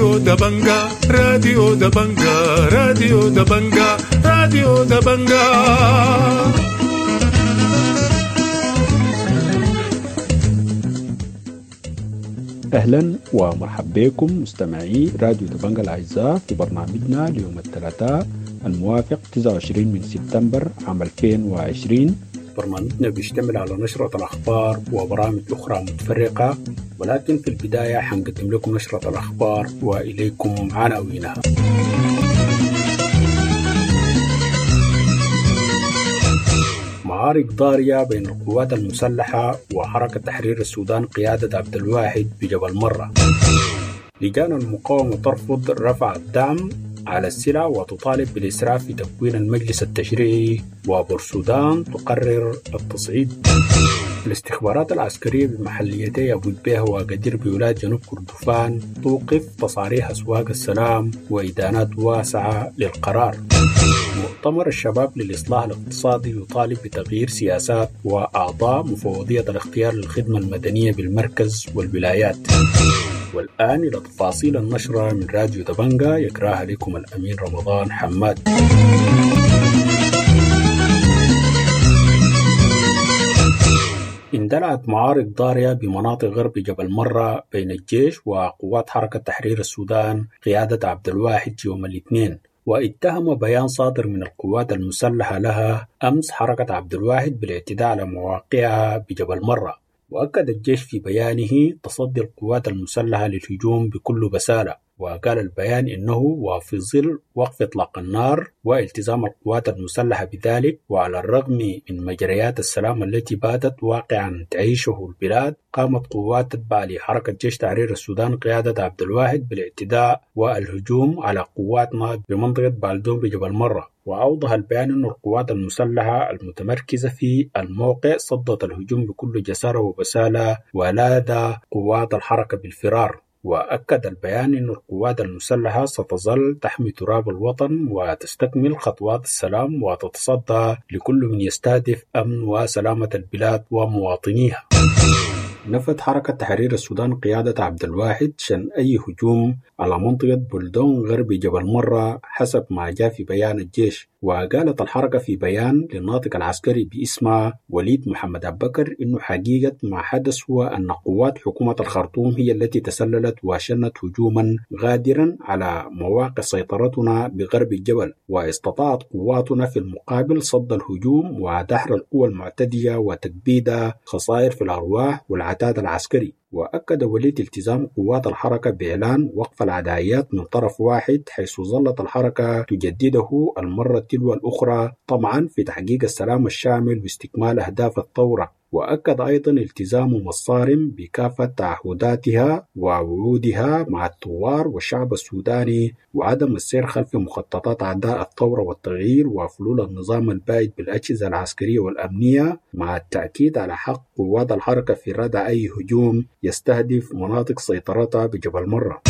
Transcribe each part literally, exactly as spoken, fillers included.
راديو دبنجا راديو دبنجا راديو دبنجا راديو دبنجا. أهلا ومرحبا بكم مستمعي راديو دبنجا الأعزاء في برنامجنا ليوم الثلاثاء الموافق تسعة وعشرين من سبتمبر عام ألفين وعشرين. برنامجنا بيشتمل على نشرة الأخبار وبرامج أخرى متفرقة، ولكن في البداية حنقدم لكم نشرة الأخبار وإليكم عناوينها. معارك ضارية بين القوات المسلحة وحركة تحرير السودان قيادة عبد الواحد بجبل مرة. لجان المقاومة ترفض رفع الدعم على السلع وتطالب بالإسراف في تكوين المجلس التشريعي، وبورسودان تقرر التصعيد. الاستخبارات العسكرية بمحليتي أبو البيه وقدير بولاية جنوب كردفان توقف تصاريح أسواق السلام وإدانات واسعة للقرار. مؤتمر الشباب للإصلاح الاقتصادي يطالب بتغيير سياسات وأعضاء مفوضية الاختيار للخدمة المدنية بالمركز والولايات. والآن إلى تفاصيل النشرة من راديو دبنجا يقرأها لكم الأمين رمضان حماد. اندلعت معارك ضارية بمناطق غرب جبل مرة بين الجيش وقوات حركة تحرير السودان قيادة عبد الواحد يوم الاثنين، واتهم بيان صادر من القوات المسلحة لها أمس حركة عبد الواحد بالاعتداء على مواقعها بجبل مرة. وأكد الجيش في بيانه تصدي القوات المسلحة للهجوم بكل بسالة، وقال البيان إنه وفي ظل وقف إطلاق النار والتزام القوات المسلحة بذلك، وعلى الرغم من مجريات السلام التي باتت واقعا تعيشه البلاد، قامت قوات تتبع لحركة جيش تحرير السودان قيادة عبد الواحد بالاعتداء والهجوم على قواتنا بمنطقة بالدون بجبل مرة. وأوضح البيان أن القوات المسلحة المتمركزة في الموقع صدت الهجوم بكل جسارة وبسالة ولاذ قوات الحركة بالفرار. وأكد البيان أن القوات المسلحة ستظل تحمي تراب الوطن وتستكمل خطوات السلام وتتصدى لكل من يستهدف أمن وسلامة البلاد ومواطنيها. نفت حركة تحرير السودان قيادة عبد الواحد شن أي هجوم على منطقة بلدون غرب جبل مرة حسب ما جاء في بيان الجيش. وقالت الحركة في بيان للناطق العسكري باسمها وليد محمد عبد البكر إنه حقيقة ما حدث هو أن قوات حكومة الخرطوم هي التي تسللت وشنت هجوما غادرا على مواقع سيطرتنا بغرب الجبل، واستطاعت قواتنا في المقابل صد الهجوم ودحر القوى المعتدية وتكبيد خسائر في الأرواح والعتاد العسكري. وأكد وليد التزام قوات الحركة بإعلان وقف العدائيات من طرف واحد، حيث ظلت الحركة تجدده المرة تلو الأخرى طمعا في تحقيق السلام الشامل واستكمال أهداف الثورة. وأكد أيضا التزامهم الصارم بكافة تعهداتها ووعودها مع الثوار والشعب السوداني، وعدم السير خلف مخططات أعداء الثورة والتغيير وفلول النظام البائد بالأجهزة العسكرية والأمنية، مع التأكيد على حق قوات الحركة في ردع أي هجوم يستهدف مناطق سيطرتها بجبل مرة.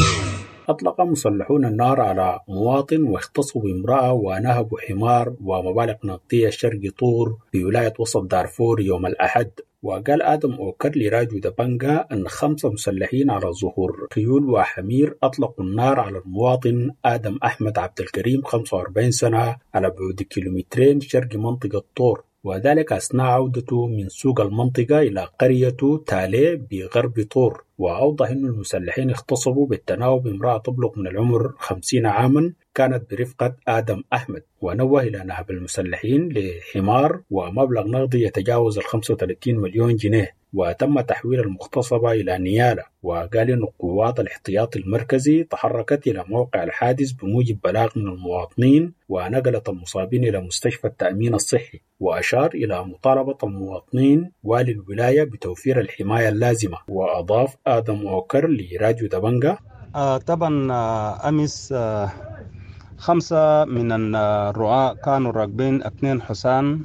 أطلق مسلحون النار على مواطن واغتصبوا بامرأة ونهبوا حمار ومبالغ نقدية شرق طور بولاية وسط دارفور يوم الأحد. وقال آدم أوكر لراديو دبنجا أن خمسة مسلحين على ظهور خيول وحمير أطلقوا النار على المواطن آدم أحمد عبد الكريم خمسة وأربعين سنة على بعد كيلومترين شرق منطقة طور، وذلك أثناء عودته من سوق المنطقة إلى قرية تالي بغرب طور. وأوضح أن المسلحين اغتصبوا بالتناوب امرأة تبلغ من العمر خمسين عاما كانت برفقة آدم أحمد، ونوه إلى نهب المسلحين لحمار ومبلغ نقدي يتجاوز ال خمسة وثلاثين مليون جنيه، وتم تحويل المغتصبة إلى نيالة. وقال أن قوات الاحتياط المركزي تحركت إلى موقع الحادث بموجب بلاغ من المواطنين، ونقلت المصابين إلى مستشفى التأمين الصحي. وأشار إلى مطالبة المواطنين والي الولاية بتوفير الحماية اللازمة. وأضاف آدم أوكر لراديو دبنجا آه طبعا آه أمس آه خمسة من الرعاة كانوا راكبين اثنين حسان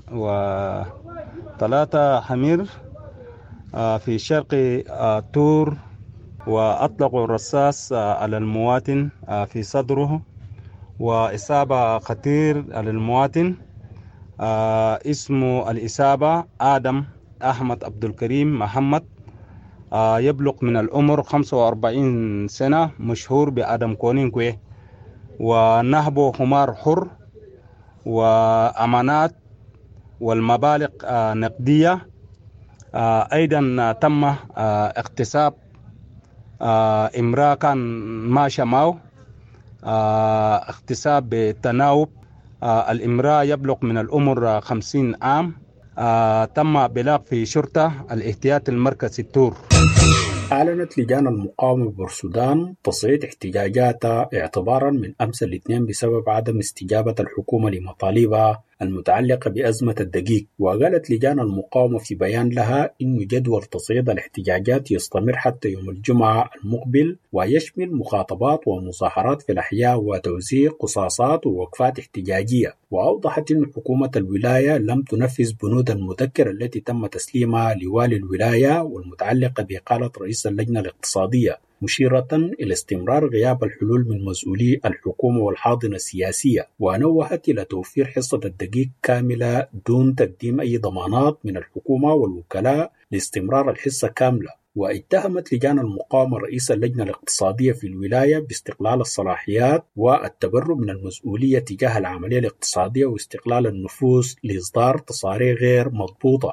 وثلاثة حمير آه في شرق آه تور، وأطلقوا الرصاص آه على المواطن آه في صدره، وإصابة خطير على المواطن آه اسمه الإصابة آدم أحمد عبد الكريم محمد يبلغ من العمر خمسة وأربعين سنة، مشهور بآدم كونين كوي، ونهبه حمار حر وأمانات والمبالغ نقدية. أيضا تم اغتصاب امرأة كان ماشى معه، اغتصاب بالتناوب. الامرأة يبلغ من العمر خمسين عام. تم إبلاغ في شرطة الاحتياط المركزي التور. أعلنت لجان المقاومة بورسودان تصعيد احتجاجاتها اعتبارا من أمس الاثنين بسبب عدم استجابة الحكومة لمطالبها المتعلقة بأزمة الدقيق. وقالت لجان المقاومة في بيان لها إن جدول تصعيد الاحتجاجات يستمر حتى يوم الجمعة المقبل، ويشمل مخاطبات ومظاهرات في الأحياء وتوزيع قصاصات ووقفات احتجاجية. وأوضحت أن حكومة الولاية لم تنفذ بنود المذكرة التي تم تسليمها لوالي الولاية والمتعلقة بإقالة رئيس اللجنة الاقتصادية، مشيرة إلى استمرار غياب الحلول من مسؤولي الحكومة والحاضنة السياسية. ونوهت إلى توفير حصة الدقيق كاملة دون تقديم أي ضمانات من الحكومة والوكلاء لاستمرار الحصة كاملة. واتهمت لجان المقاومة رئيس اللجنة الاقتصادية في الولاية باستقلال الصلاحيات والتبرؤ من المسؤولية تجاه العملية الاقتصادية واستقلال النفوذ لإصدار تصاريح غير مضبوطة.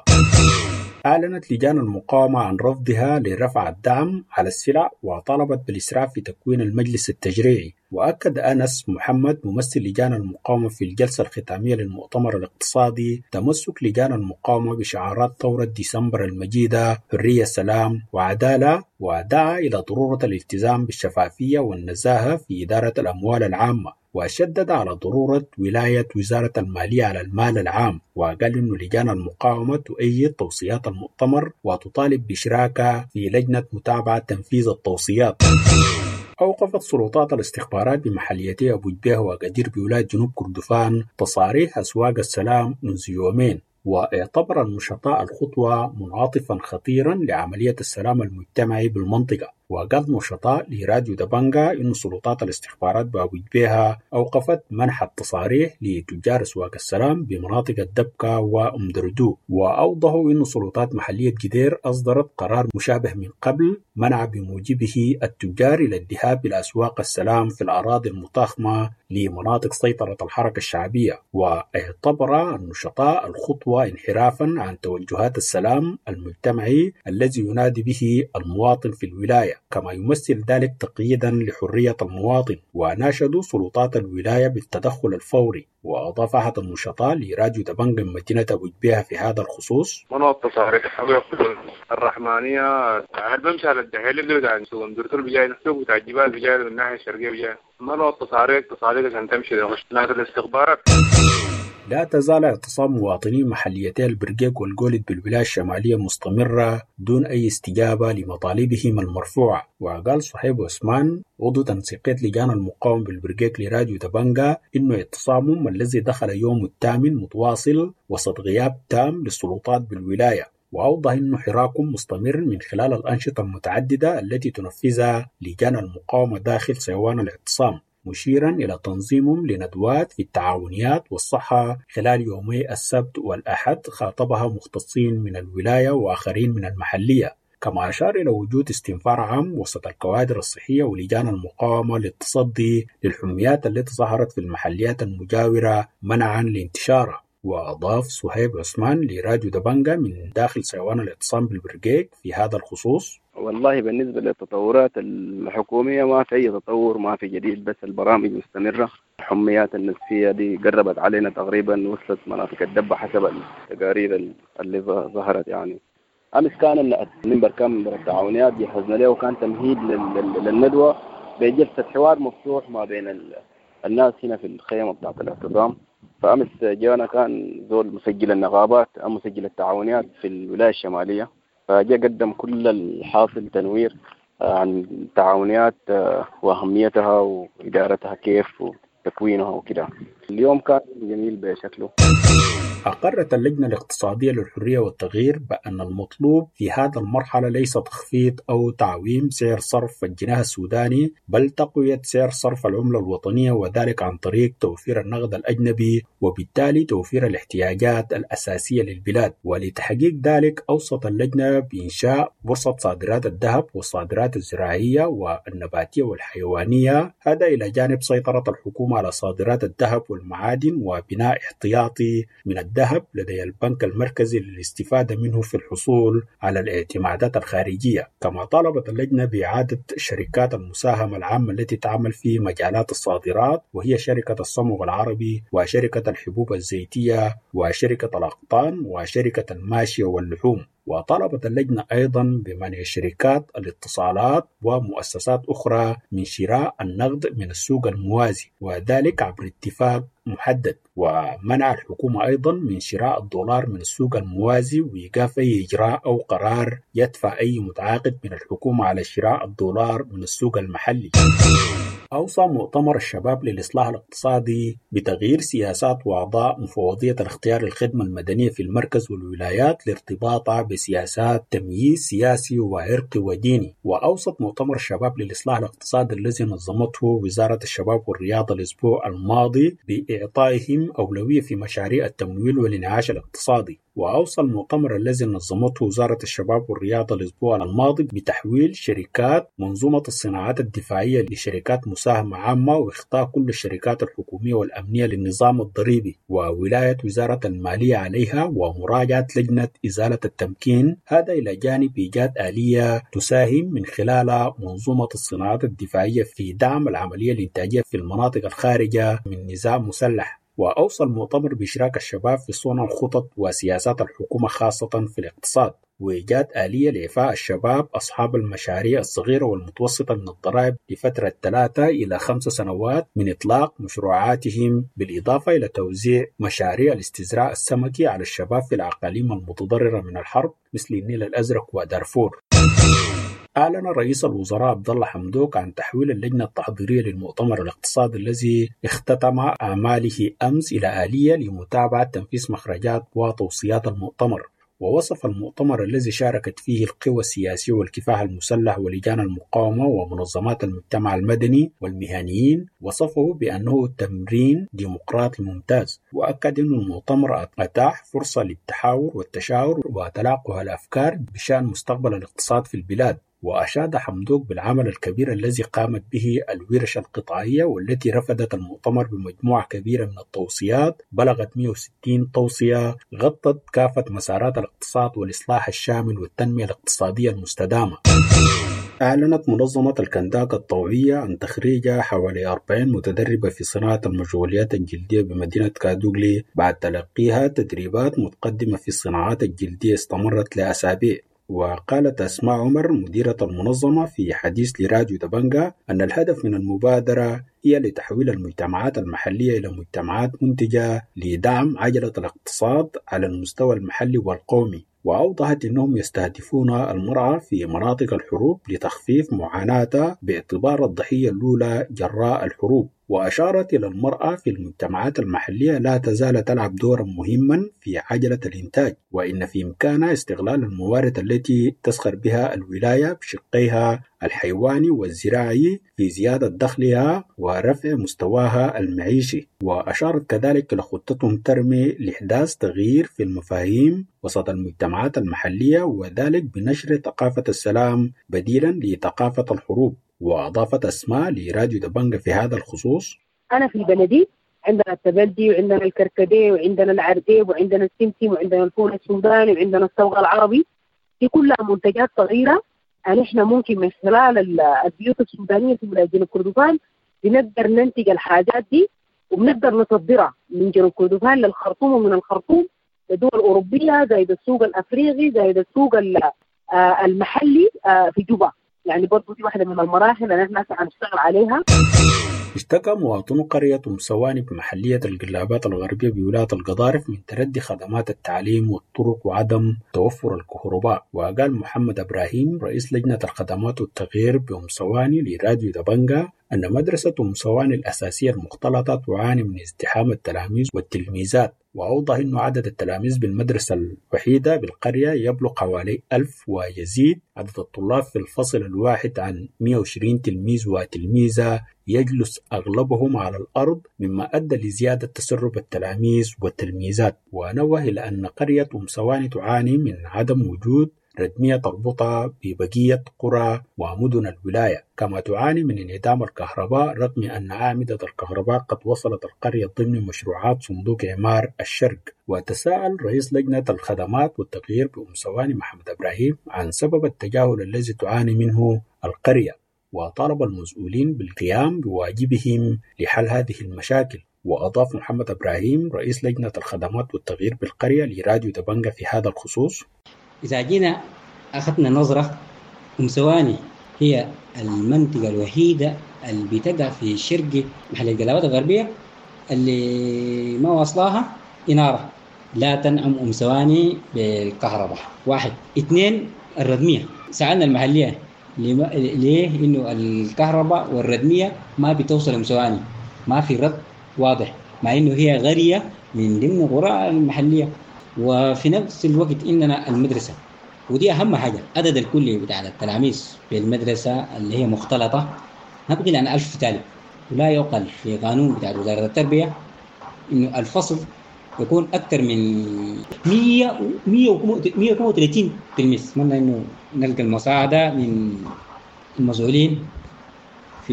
أعلنت لجان المقاومة عن رفضها لرفع الدعم على السلع وطالبت بالإسراع في تكوين المجلس التشريعي. وأكد أنس محمد ممثل لجان المقاومة في الجلسة الختامية للمؤتمر الاقتصادي تمسك لجان المقاومة بشعارات ثورة ديسمبر المجيدة حرية، سلام وعدالة، ودعا إلى ضرورة الالتزام بالشفافية والنزاهة في إدارة الأموال العامة، وشدد على ضرورة ولاية وزارة المالية على المال العام. وقال إن لجان المقاومة تؤيد توصيات المؤتمر وتطالب بإشراكها في لجنة متابعة تنفيذ التوصيات. أوقفت سلطات الاستخبارات بمحليتي أبو جبيه وقدير بولاية جنوب كردفان تصاريح أسواق السلام منذ يومين. واعتبر النشطاء الخطوة منعطفا خطيرا لعملية السلام المجتمعي بالمنطقة. وقال نشطاء لراديو دبنجا إن سلطات الاستخبارات بأبو جبيها أوقفت منح التصاريح لتجار أسواق السلام بمناطق الدبكة وأمدردو. وأوضحوا إن سلطات محلية جدير أصدرت قرار مشابه من قبل منع بموجبه التجار إلى الذهاب إلى أسواق السلام في الأراضي المتاخمة لمناطق سيطرة الحركة الشعبية. واعتبر النشطاء الخطوة انحرافا عن توجهات السلام المجتمعي الذي ينادي به المواطن في الولاية، كما يمثل ذلك تقييدا لحرية المواطن. وناشدوا سلطات الولاية بالتدخل الفوري. وأضاف أحد النشطاء لراديو دبنجا من مدينة أبو جبيها في هذا الخصوص: مناطق تصاريح الرحمانية بمشي على الدحيل اللي بتاع سوق مدرسول بجاي نسوق بتاع الجبال بجاي من الناحية الشرقية بجاي مناطق تصاريح تصاريح عشان تمشي لغاية الاستخبارات. لا تزال اعتصام مواطنين محليتي البرقيق والجولد بالولاية الشمالية مستمرة دون أي استجابة لمطالبهم المرفوعة. وقال صهيب عثمان عضو تنسيقية لجان المقاومة بالبرقيق لراديو دبنجا إنه اعتصامهم الذي دخل يوم الثامن متواصل وسط غياب تام للسلطات بالولاية. وأوضح أنه حراكهم مستمر من خلال الأنشطة المتعددة التي تنفذها لجان المقاومة داخل صيوان الاعتصام، مشيرا إلى تنظيمهم لندوات في التعاونيات والصحة خلال يومي السبت والأحد خاطبها مختصين من الولاية وآخرين من المحلية. كما أشار إلى وجود استنفار عام وسط الكوادر الصحية ولجان المقاومة للتصدي للحميات التي ظهرت في المحليات المجاورة منعا لانتشارها. وأضاف صهيب عثمان لراديو دبنجا من داخل صيوان الاعتصام بالبرقيق في هذا الخصوص: والله بالنسبة للتطورات الحكومية ما في أي تطور، ما في جديد، بس البرامج مستمرة. الحميات النسفية دي قربت علينا تقريبا، وصلت مناطق الدبة حسب التقارير اللي ظهرت. يعني أمس كان المنبر كان منبر التعاونيات جهزنا له وكان تمهيد للندوة بجلسة حوار مفتوح ما بين الناس هنا في الخيمة بتاعت الاعتصام. فأمس جانا كان زول مسجل النقابات أو مسجل التعاونيات في الولاية الشمالية، فجاء قدم كل الحاصل تنوير عن التعاونيات وأهميتها وإدارتها كيف وتكوينها وكده. اليوم كان جميل بشكله. أقرت اللجنة الاقتصادية للحرية والتغيير بأن المطلوب في هذه المرحلة ليس تخفيض أو تعويم سعر صرف الجنيه السوداني، بل تقوية سعر صرف العملة الوطنية، وذلك عن طريق توفير النقد الأجنبي وبالتالي توفير الاحتياجات الأساسية للبلاد. ولتحقيق ذلك أوصت اللجنة بإنشاء بورصة صادرات الذهب والصادرات الزراعية والنباتية والحيوانية، هذا إلى جانب سيطرة الحكومة على صادرات الذهب والمعادن وبناء احتياطي من الذهب لدى البنك المركزي للاستفادة منه في الحصول على الاعتمادات الخارجية. كما طالبت اللجنة بإعادة شركات المساهمة العامة التي تعمل في مجالات الصادرات، وهي شركة الصمغ العربي وشركة الحبوب الزيتية وشركة الأقطان وشركة الماشية واللحوم. وطلبت اللجنة أيضا بمنع شركات الاتصالات ومؤسسات أخرى من شراء النقد من السوق الموازي، وذلك عبر اتفاق محدد. ومنع الحكومة أيضا من شراء الدولار من السوق الموازي وإيقاف أي إجراء أو قرار يدفع أي متعاقد من الحكومة على شراء الدولار من السوق المحلي. أوصى مؤتمر الشباب للإصلاح الاقتصادي بتغيير سياسات وأعضاء مفوضية الاختيار الخدمة المدنية في المركز والولايات لارتباطها بسياسات تمييز سياسي وعرقي وديني. وأوصت مؤتمر الشباب للإصلاح الاقتصادي الذي نظمته وزارة الشباب والرياضة الأسبوع الماضي بإعطائهم أولوية في مشاريع التمويل والإنعاش الاقتصادي. وأوصى المؤتمر الذي نظمته وزارة الشباب والرياضة الأسبوع الماضي بتحويل شركات منظومة الصناعات الدفاعية لشركات مساهمة عامة، وإخضاع كل الشركات الحكومية والأمنية للنظام الضريبي، وولاية وزارة المالية عليها، ومراجعة لجنة إزالة التمكين، هذا إلى جانب إيجاد آلية تساهم من خلال منظومة الصناعات الدفاعية في دعم العملية الإنتاجية في المناطق الخارجة من نظام مسلح. وأوصى المؤتمر بإشراك الشباب في صنع الخطط وسياسات الحكومة خاصة في الاقتصاد، وإيجاد آلية لإعفاء الشباب أصحاب المشاريع الصغيرة والمتوسطة من الضرائب لفترة ثلاثة إلى خمس سنوات من إطلاق مشروعاتهم، بالإضافة إلى توزيع مشاريع الاستزراع السمكي على الشباب في الأقاليم المتضررة من الحرب مثل النيل الأزرق ودارفور. أعلن رئيس الوزراء عبد الله حمدوك عن تحويل اللجنة التحضيرية للمؤتمر الاقتصادي الذي اختتم أعماله أمس إلى آلية لمتابعة تنفيذ مخرجات وتوصيات المؤتمر. ووصف المؤتمر الذي شاركت فيه القوى السياسية والكفاح المسلح ولجان المقاومة ومنظمات المجتمع المدني والمهنيين، وصفه بأنه تمرين ديمقراطي ممتاز. وأكد أن المؤتمر أتاح فرصة للتحاور والتشاور وتلاقي الأفكار بشأن مستقبل الاقتصاد في البلاد. وأشاد حمدوك بالعمل الكبير الذي قامت به الورش القطاعية، والتي رفضت المؤتمر بمجموعة كبيرة من التوصيات بلغت مئة وستين توصية غطت كافة مسارات الاقتصاد والإصلاح الشامل والتنمية الاقتصادية المستدامة. أعلنت منظمة الكنداك الطوعية عن تخريج حوالي أربعين متدربة في صناعة المشغوليات الجلدية بمدينة كادوغلي بعد تلقيها تدريبات متقدمة في الصناعات الجلدية استمرت لأسابيع. وقالت أسماء عمر مديرة المنظمة في حديث لراديو دبنجا أن الهدف من المبادرة هي لتحويل المجتمعات المحلية إلى مجتمعات منتجة لدعم عجلة الاقتصاد على المستوى المحلي والقومي. وأوضحت أنهم يستهدفون المرأة في مناطق الحروب لتخفيف معاناتها باعتبار الضحية الأولى جراء الحروب. وأشارت إلى المرأة في المجتمعات المحلية لا تزال تلعب دورا مهما في عجلة الإنتاج، وإن في إمكانها استغلال الموارد التي تسخر بها الولاية بشقيها الحيواني والزراعي في زيادة دخلها ورفع مستواها المعيشي. وأشارت كذلك إلى خطتهم ترمي لإحداث تغيير في المفاهيم وسط المجتمعات المحلية، وذلك بنشر ثقافة السلام بديلا لثقافة الحروب. وأضافت أسماء لراديو دبنجا في هذا الخصوص: أنا في البلدي عندنا التبلدي وعندنا الكركديه وعندنا العرقيب وعندنا السمسم وعندنا الفول السوداني وعندنا الصوغ العربي، دي كلها منتجات صغيرة أن إحنا ممكن من خلال البيوت السودانية في ولاية جنوب كردفان بنقدر ننتج الحاجات دي وبنقدر نصدرها من جنوب كردفان للخرطوم ومن الخرطوم لدول أوروبية زي السوق الأفريقي زي السوق المحلي في جوبا. يعني برضو دي واحدة من المراحل اللي احنا هنشتغل عليها. اشتكى مواطنو قرية أم سواني بمحلية القلابات الغربية بولاية القضارف من تردي خدمات التعليم والطرق وعدم توفر الكهرباء. وقال محمد إبراهيم رئيس لجنة الخدمات والتغيير بأم سواني لراديو دبنجا أن مدرسة أم سواني الأساسية المختلطة تعاني من ازدحام التلاميذ والتلميذات، وأوضح أن عدد التلاميذ بالمدرسة الوحيدة بالقرية يبلغ حوالي ألف، ويزيد عدد الطلاب في الفصل الواحد عن مئة وعشرين تلميذ وتلميذة، يجلس أغلبهم على الأرض، مما أدى لزيادة تسرب التلاميذ والتلميذات. ونوه إلى أن قرية أم سواني تعاني من عدم وجود ردمية تربطها ببقية قرى ومدن الولاية، كما تعاني من انعدام الكهرباء رغم أن أعمدة الكهرباء قد وصلت القرية ضمن مشروعات صندوق إعمار الشرق. وتساءل رئيس لجنة الخدمات والتغيير بأم سواني محمد إبراهيم عن سبب التجاهل الذي تعاني منه القرية، وطالب المسؤولين بالقيام بواجبهم لحل هذه المشاكل. وأضاف محمد إبراهيم رئيس لجنة الخدمات والتغيير بالقرية لراديو دبنجة في هذا الخصوص: إذا جينا أخذنا نظرة، أم سواني هي المنطقة الوحيدة اللي بتقع في شرق محل القلاوات الغربية اللي ما وصلها إنارة، لا تنعم أم سواني بالكهرباء. واحد. اثنين، الردمية. سألنا المحلية ليه إنه الكهرباء والردمية ما بتوصل أم سواني، ما في رد واضح، مع إنه هي غرية من ضمن قرى المحلية. وفي نفس الوقت إننا المدرسة، ودي أهم حاجة، عدد الكلي بتاع التلاميذ في المدرسة اللي هي مختلطة ما بيقل عن ألف طالب، ولا يقل في قانون بتاع وزارة التربية إنه الفصل يكون أكثر من مية مية وثلاثين تلميذ. أتمنى إنه نلقى المساعدة من المسؤولين في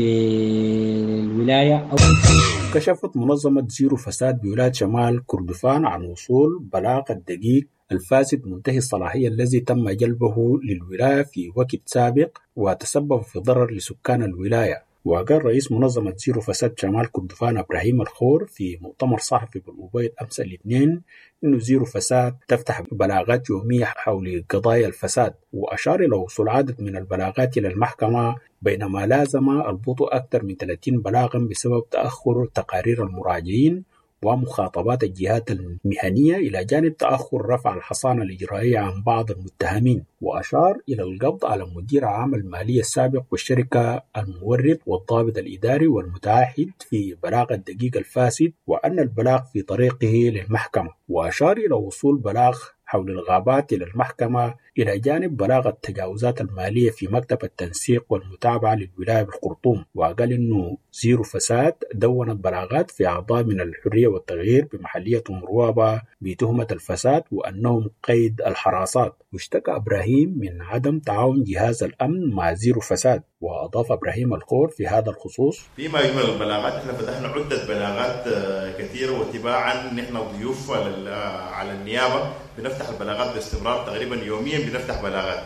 الولاية. أو كشفت منظمة زيرو فساد بولاية شمال كردفان عن وصول بلاغ الدقيق الفاسد منتهي الصلاحية الذي تم جلبه للولاية في وقت سابق وتسبب في ضرر لسكان الولاية. وقال رئيس منظمة زيرو فساد شمال كردفان إبراهيم الخور في مؤتمر صحفي بالأبيض أمس الاثنين إنه زيرو فساد تفتح بلاغات يومية حول قضايا الفساد، وأشار إلى وصول عدد من البلاغات إلى المحكمة، بينما لازم البطء أكثر من ثلاثين بلاغا بسبب تأخر تقارير المراجعين ومخاطبات الجهات المهنية، إلى جانب تأخر رفع الحصانة الإجرائية عن بعض المتهمين. وأشار إلى القبض على مدير عام المالية السابق والشركة المورد والضابط الإداري والمتعهد في بلاغ الدقيق الفاسد، وأن البلاغ في طريقه للمحكمة. وأشار إلى وصول بلاغ حول الغابات إلى المحكمة، إلى جانب بلاغ التجاوزات المالية في مكتب التنسيق والمتابعة للولاية بالخرطوم. وقال إنه زيرو فساد دونت بلاغات في أعضاء من الحرية والتغيير بمحلية مروابة بتهمة الفساد وأنهم قيد الحراسات. واشتكى إبراهيم من عدم تعاون جهاز الأمن مع زيرو فساد. وأضاف إبراهيم الخور في هذا الخصوص: فيما يجمل البلاغات، احنا فتحنا عدة بلاغات كثيرة، واتباعا نحن ضيوف على النيابة بنفتح البلاغات باستمرار، تقريبا يوميا بنفتح بلاغات.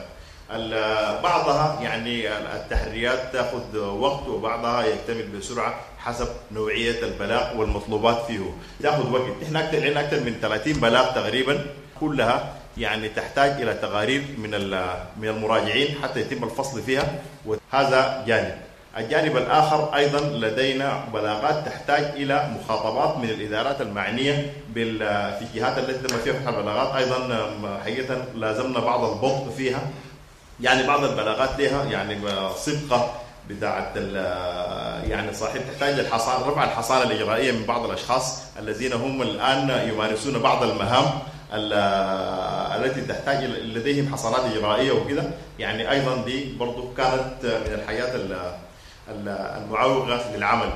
بعضها يعني التحريات تأخذ وقت، وبعضها يكتمل بسرعة حسب نوعية البلاغ والمطلوبات فيه، تأخذ وقت. احنا أكثر أكثر من ثلاثين بلاغ تقريبا، كلها يعني تحتاج إلى تقارير من من المراجعين حتى يتم الفصل فيها، وهذا جانب. الجانب الآخر أيضا لدينا بلاغات تحتاج إلى مخاطبات من الإدارات المعنية في الجهات التي تم فيها فتح البلاغات. أيضا حقيقة لازمنا بعض البطء فيها، يعني بعض البلاغات لها يعني صبغة بتاعت يعني صاحب تحتاج الحصانة، رفع الحصانة الإجرائية من بعض الأشخاص الذين هم الآن يمارسون بعض المهام التي تحتاج لديهم حصانات إجرائية وكذا. يعني أيضا دي برضو كانت من الحاجات المعوقة للعمل.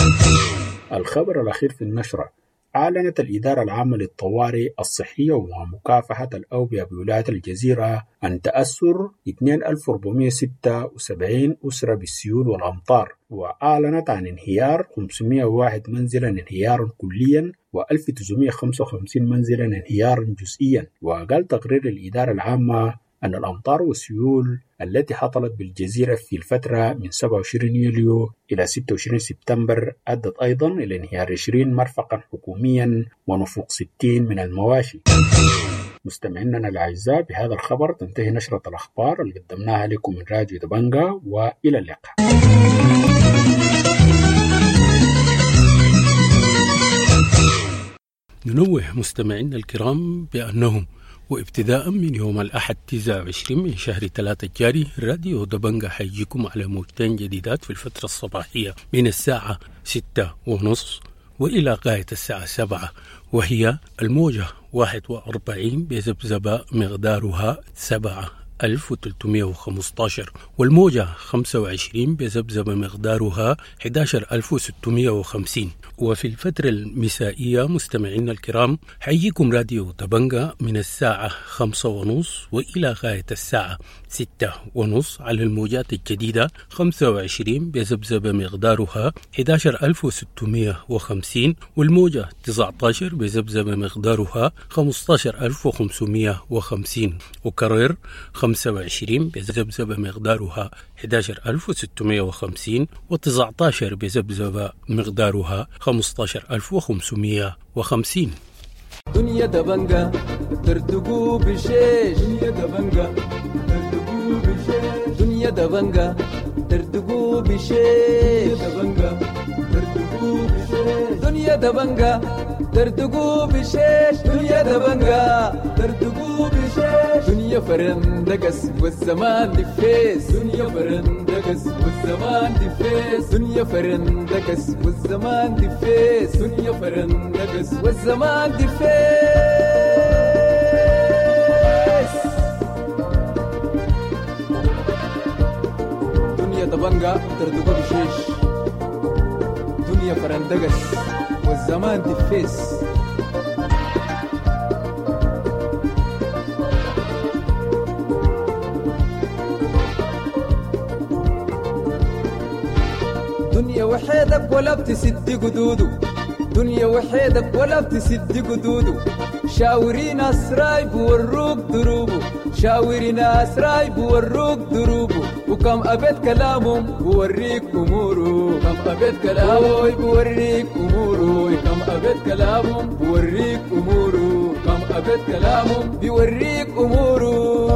الخبر الأخير في النشرة: أعلنت الإدارة العامة للطوارئ الصحية ومكافحة الأوبئة بولاية الجزيرة عن تأثر اثنين ألف وأربعمئة وستة وسبعين أسرة بالسيول والأمطار، وأعلنت عن انهيار خمسمئة وواحد منزلا انهيارا كليا وألف وتسعمئة وخمسة وخمسين منزلا انهيارا جزئيا. وقال تقرير الإدارة العامة أن الأمطار والسيول التي حصلت بالجزيرة في الفترة من سبعة وعشرين يوليو إلى ستة وعشرين سبتمبر أدت أيضا إلى انهيار عشرين مرفقا حكوميا ونفوق ستين من المواشي. مستمعينا الأعزاء، بهذا الخبر تنتهي نشرة الأخبار اللي قدمناها لكم من راديو دبنجة، وإلى اللقاء. ننوه مستمعينا الكرام بأنهم وابتداء من يوم الأحد تسعة وعشرين من شهر ثلاثة الجاري راديو دبنجة حيجيكم على موجتين جديدات في الفترة الصباحية من الساعة ستة ونصف وإلى غاية الساعة سبعة، وهي الموجة واحد وأربعين بذبذبة مقدارها سبعة ألف وثلاثمائة وخمسة عشر، والموجة خمسة وعشرين بذبذبة مقدارها أحد عشر ألف وستمائة وخمسين. وفي الفترة المسائية مستمعينا الكرام حييكم راديو دبنجة من الساعة خمسة ونصف وإلى غاية الساعة ستة ونصف على الموجات الجديدة خمسة وعشرين بذبذبة مقدارها أحد عشر ألف وستمائة وخمسين، والموجة تسعة عشر بذبذبة مقدارها خمسة عشر ألف وخمسمائة وخمسين، وكرر خمسة وعشرين بذبذبة مقدارها أحد عشر ألف وستمائة وخمسين وتسعة عشر بذبذبة مقدارها خمسة عشر ألف وخمسمائة وخمسين. دنيا دبنجة ترتقو بشيش، دنيا دبنجة ترتقو بشيش، دنيا دبنجة ترتقو بشيش، دبنجة ترتقو بشيش، دنيا دبنجة ترتقو بشيش، دنيا دبنجة ترتقو بشيش، دنيا فرندقس والزمان دفيس، دنيا فرندقس والزمان دفيس، دنيا فرندقس والزمان دفيس، دنيا فرندقس والزمان دفيس. دنيا دبنجة ترتقو بشيش، دنيا فرندقس والزمان دفيس. دنيا وحيدك ولا بتسد قدودو، دنيا وحيدك ولا بتسد قدودو، شاوري ناس راي بوروك دروبو، شاوري ناس راي بوروك دروبو، وكم أبد كلامهم بوريك أمورو، كم أبد كلامهم بوريك أمورو، كم أبد كلامهم بوريك أمورو، كم أبد كلامهم بوريك أمورو.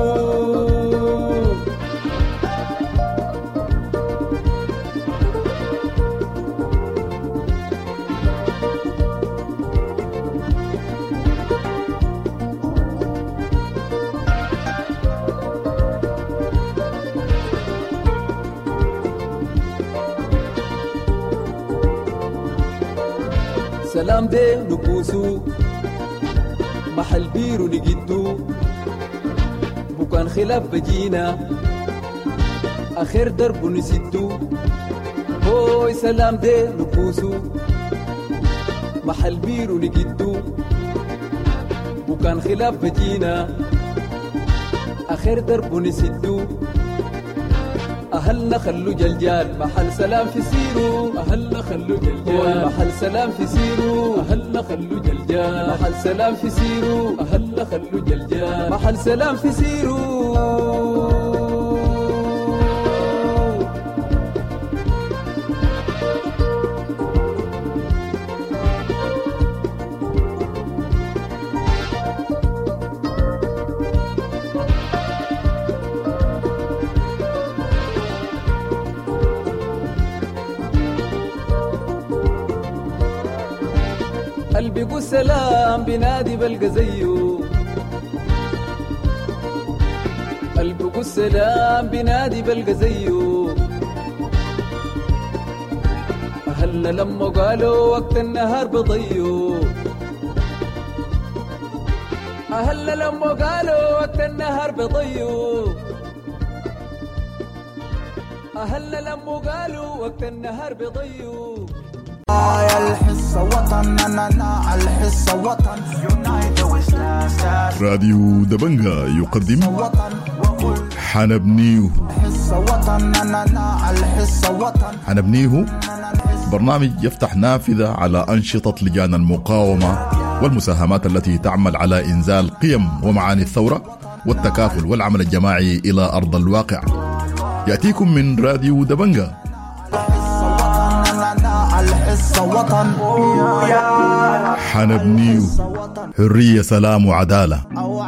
سلام دي نبوسو محل بيرو نجدو، بكان خلاف بجينا آخر درب نسدو. هوي سلام دي نبوسو محل بيرو نجدو، بكان خلاف بجينا آخر درب نسدو. أهلنا خلو جلجال محل سلام في سيرو، أهلنا خلو جلجال محل سلام في سيرو، أهلنا خلو جلجال محل سلام في سيرو، أهلنا خلو جلجال محل سلام في سيرو. قلبي قول سلام بنادي بلقى زيه، قلبي قول سلام بنادي بلقى زيه. أهلنا لما قالوا وقت النهار بضيو، أهلنا لما قالوا وقت النهار بضيو، أهلنا لما قالوا وقت النهار بضيو. الحصة وطننا الحصة وطن راديو دبنجة يقدم حنبنيه. الحصة وطننا الحصة وطن حنبنيه برنامج يفتح نافذة على أنشطة لجان المقاومة والمساهمات التي تعمل على إنزال قيم ومعاني الثورة والتكافل والعمل الجماعي إلى أرض الواقع. يأتيكم من راديو دبنجة. حنبنيه حرية سلام وعدالة.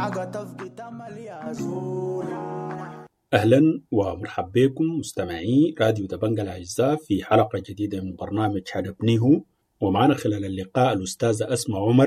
أهلا ومرحب بكم مستمعي راديو دبنجة الأعزاء في حلقة جديدة من برنامج حنبنيه، ومعنا خلال اللقاء الأستاذة أسماء عمر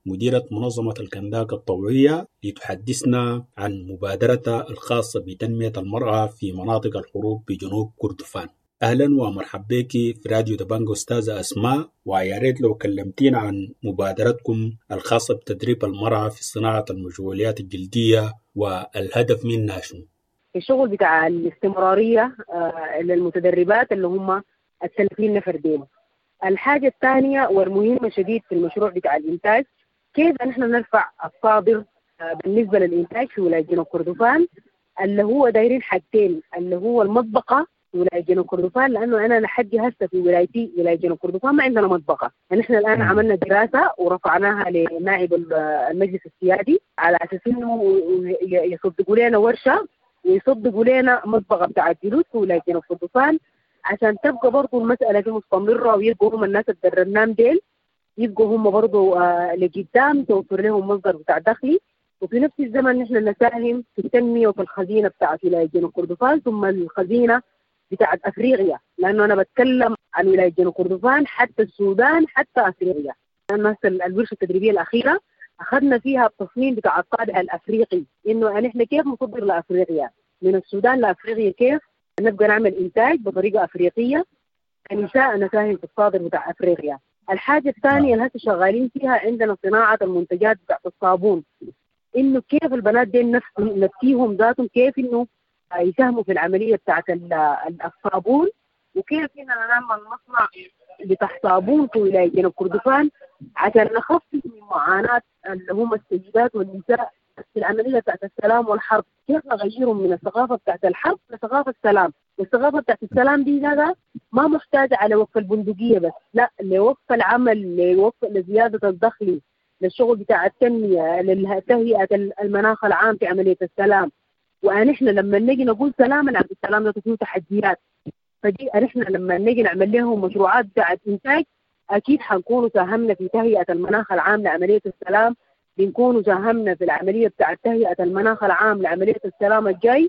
مديرة منظمة الكنداك الطوعية، لتحدثنا عن مبادرتها الخاصة بتنمية المرأة في مناطق الحروب بجنوب كردفان. أهلا ومرحبا بك في راديو دبنجة أستاذة أسماء، ويا ريت لو كلمتينا عن مبادرتكم الخاصة بتدريب المرأة في صناعة المجوليات الجلدية والهدف منها شنو؟ الشغل بتاع الاستمرارية آه للمتدربات اللي هم الثلاثين نفر ديل. الحاجة الثانية والمهمة شديد في المشروع بتاع الإنتاج، كيف نحن نرفع الصادر آه بالنسبة للإنتاج في ولاية جنوب كردفان، اللي هو دايرين حاجتين، اللي هو المطبقة في ولاية جنوب كردفان، لأنه أنا لحد هسه في ولايتي ولاية جنوب كردفان ما عندنا مطبقة. يعني إحنا الآن عملنا دراسة ورفعناها لنائب المجلس السيادي على أساس إنه يصدقوا لنا ورشة ويصدقوا لنا مطبقة بتاعت جلود في ولاية جنوب كردفان، عشان تبقى برضو المسألة دي مستمرة، ويبقوا هم الناس اللي دربناهم ديل يبقوا هم برضو آه لقدام توفر لهم مصدر بتاع دخلي، وفي نفس الزمن نحن نساهم في التنمية وفي الخزينة بتاعت ولاية جنوب كردفان ثم الخزينة بتاعت أفريقيا، لأنه أنا بتكلم عن ولاية جنوب كردفان حتى السودان حتى أفريقيا. الناس الورشة التدريبية الأخيرة أخذنا فيها التصميم بتاع الطابع الأفريقي، إنه نحن كيف نصدر لأفريقيا من السودان لأفريقيا، كيف نبقى نعمل إنتاج بطريقة أفريقية كنساء نساهم في الصادر بتاع أفريقيا. الحاجة الثانية اللي هسه شغالين فيها عندنا صناعة المنتجات بتاعت الصابون، إنه كيف البنات دي نفسيهم ذاتهم كيف إنه يساهموا في العملية بتاعت الصابون، وكيف إننا نعمل مصنع بتاع صابون في ولاية جنوب كردفان عشان نخفف من معاناة اللي هم السيدات والنساء في العملية بتاعت السلام والحرب، كيف نغيرهم من الثقافة بتاعت الحرب لثقافة السلام. والثقافة بتاعت السلام دي هذا ما محتاجة على وقف البندقية بس، لا، لوقف العمل، لوقف لزيادة الدخل، للشغل بتاع التنمية، لتهيئة المناخ العام في عملية السلام. ونحن لما نجي نقول سلام العبد السلام ده فيه تحديات، فدي نحن لما نجي نعمل لهم مشروعات بتاعت إنتاج أكيد حنكونوا ساهمنا في تهيئة المناخ العام لعملية السلام، بنكونوا ساهمنا في العملية بتاعت تهيئة المناخ العام لعملية السلام الجاي،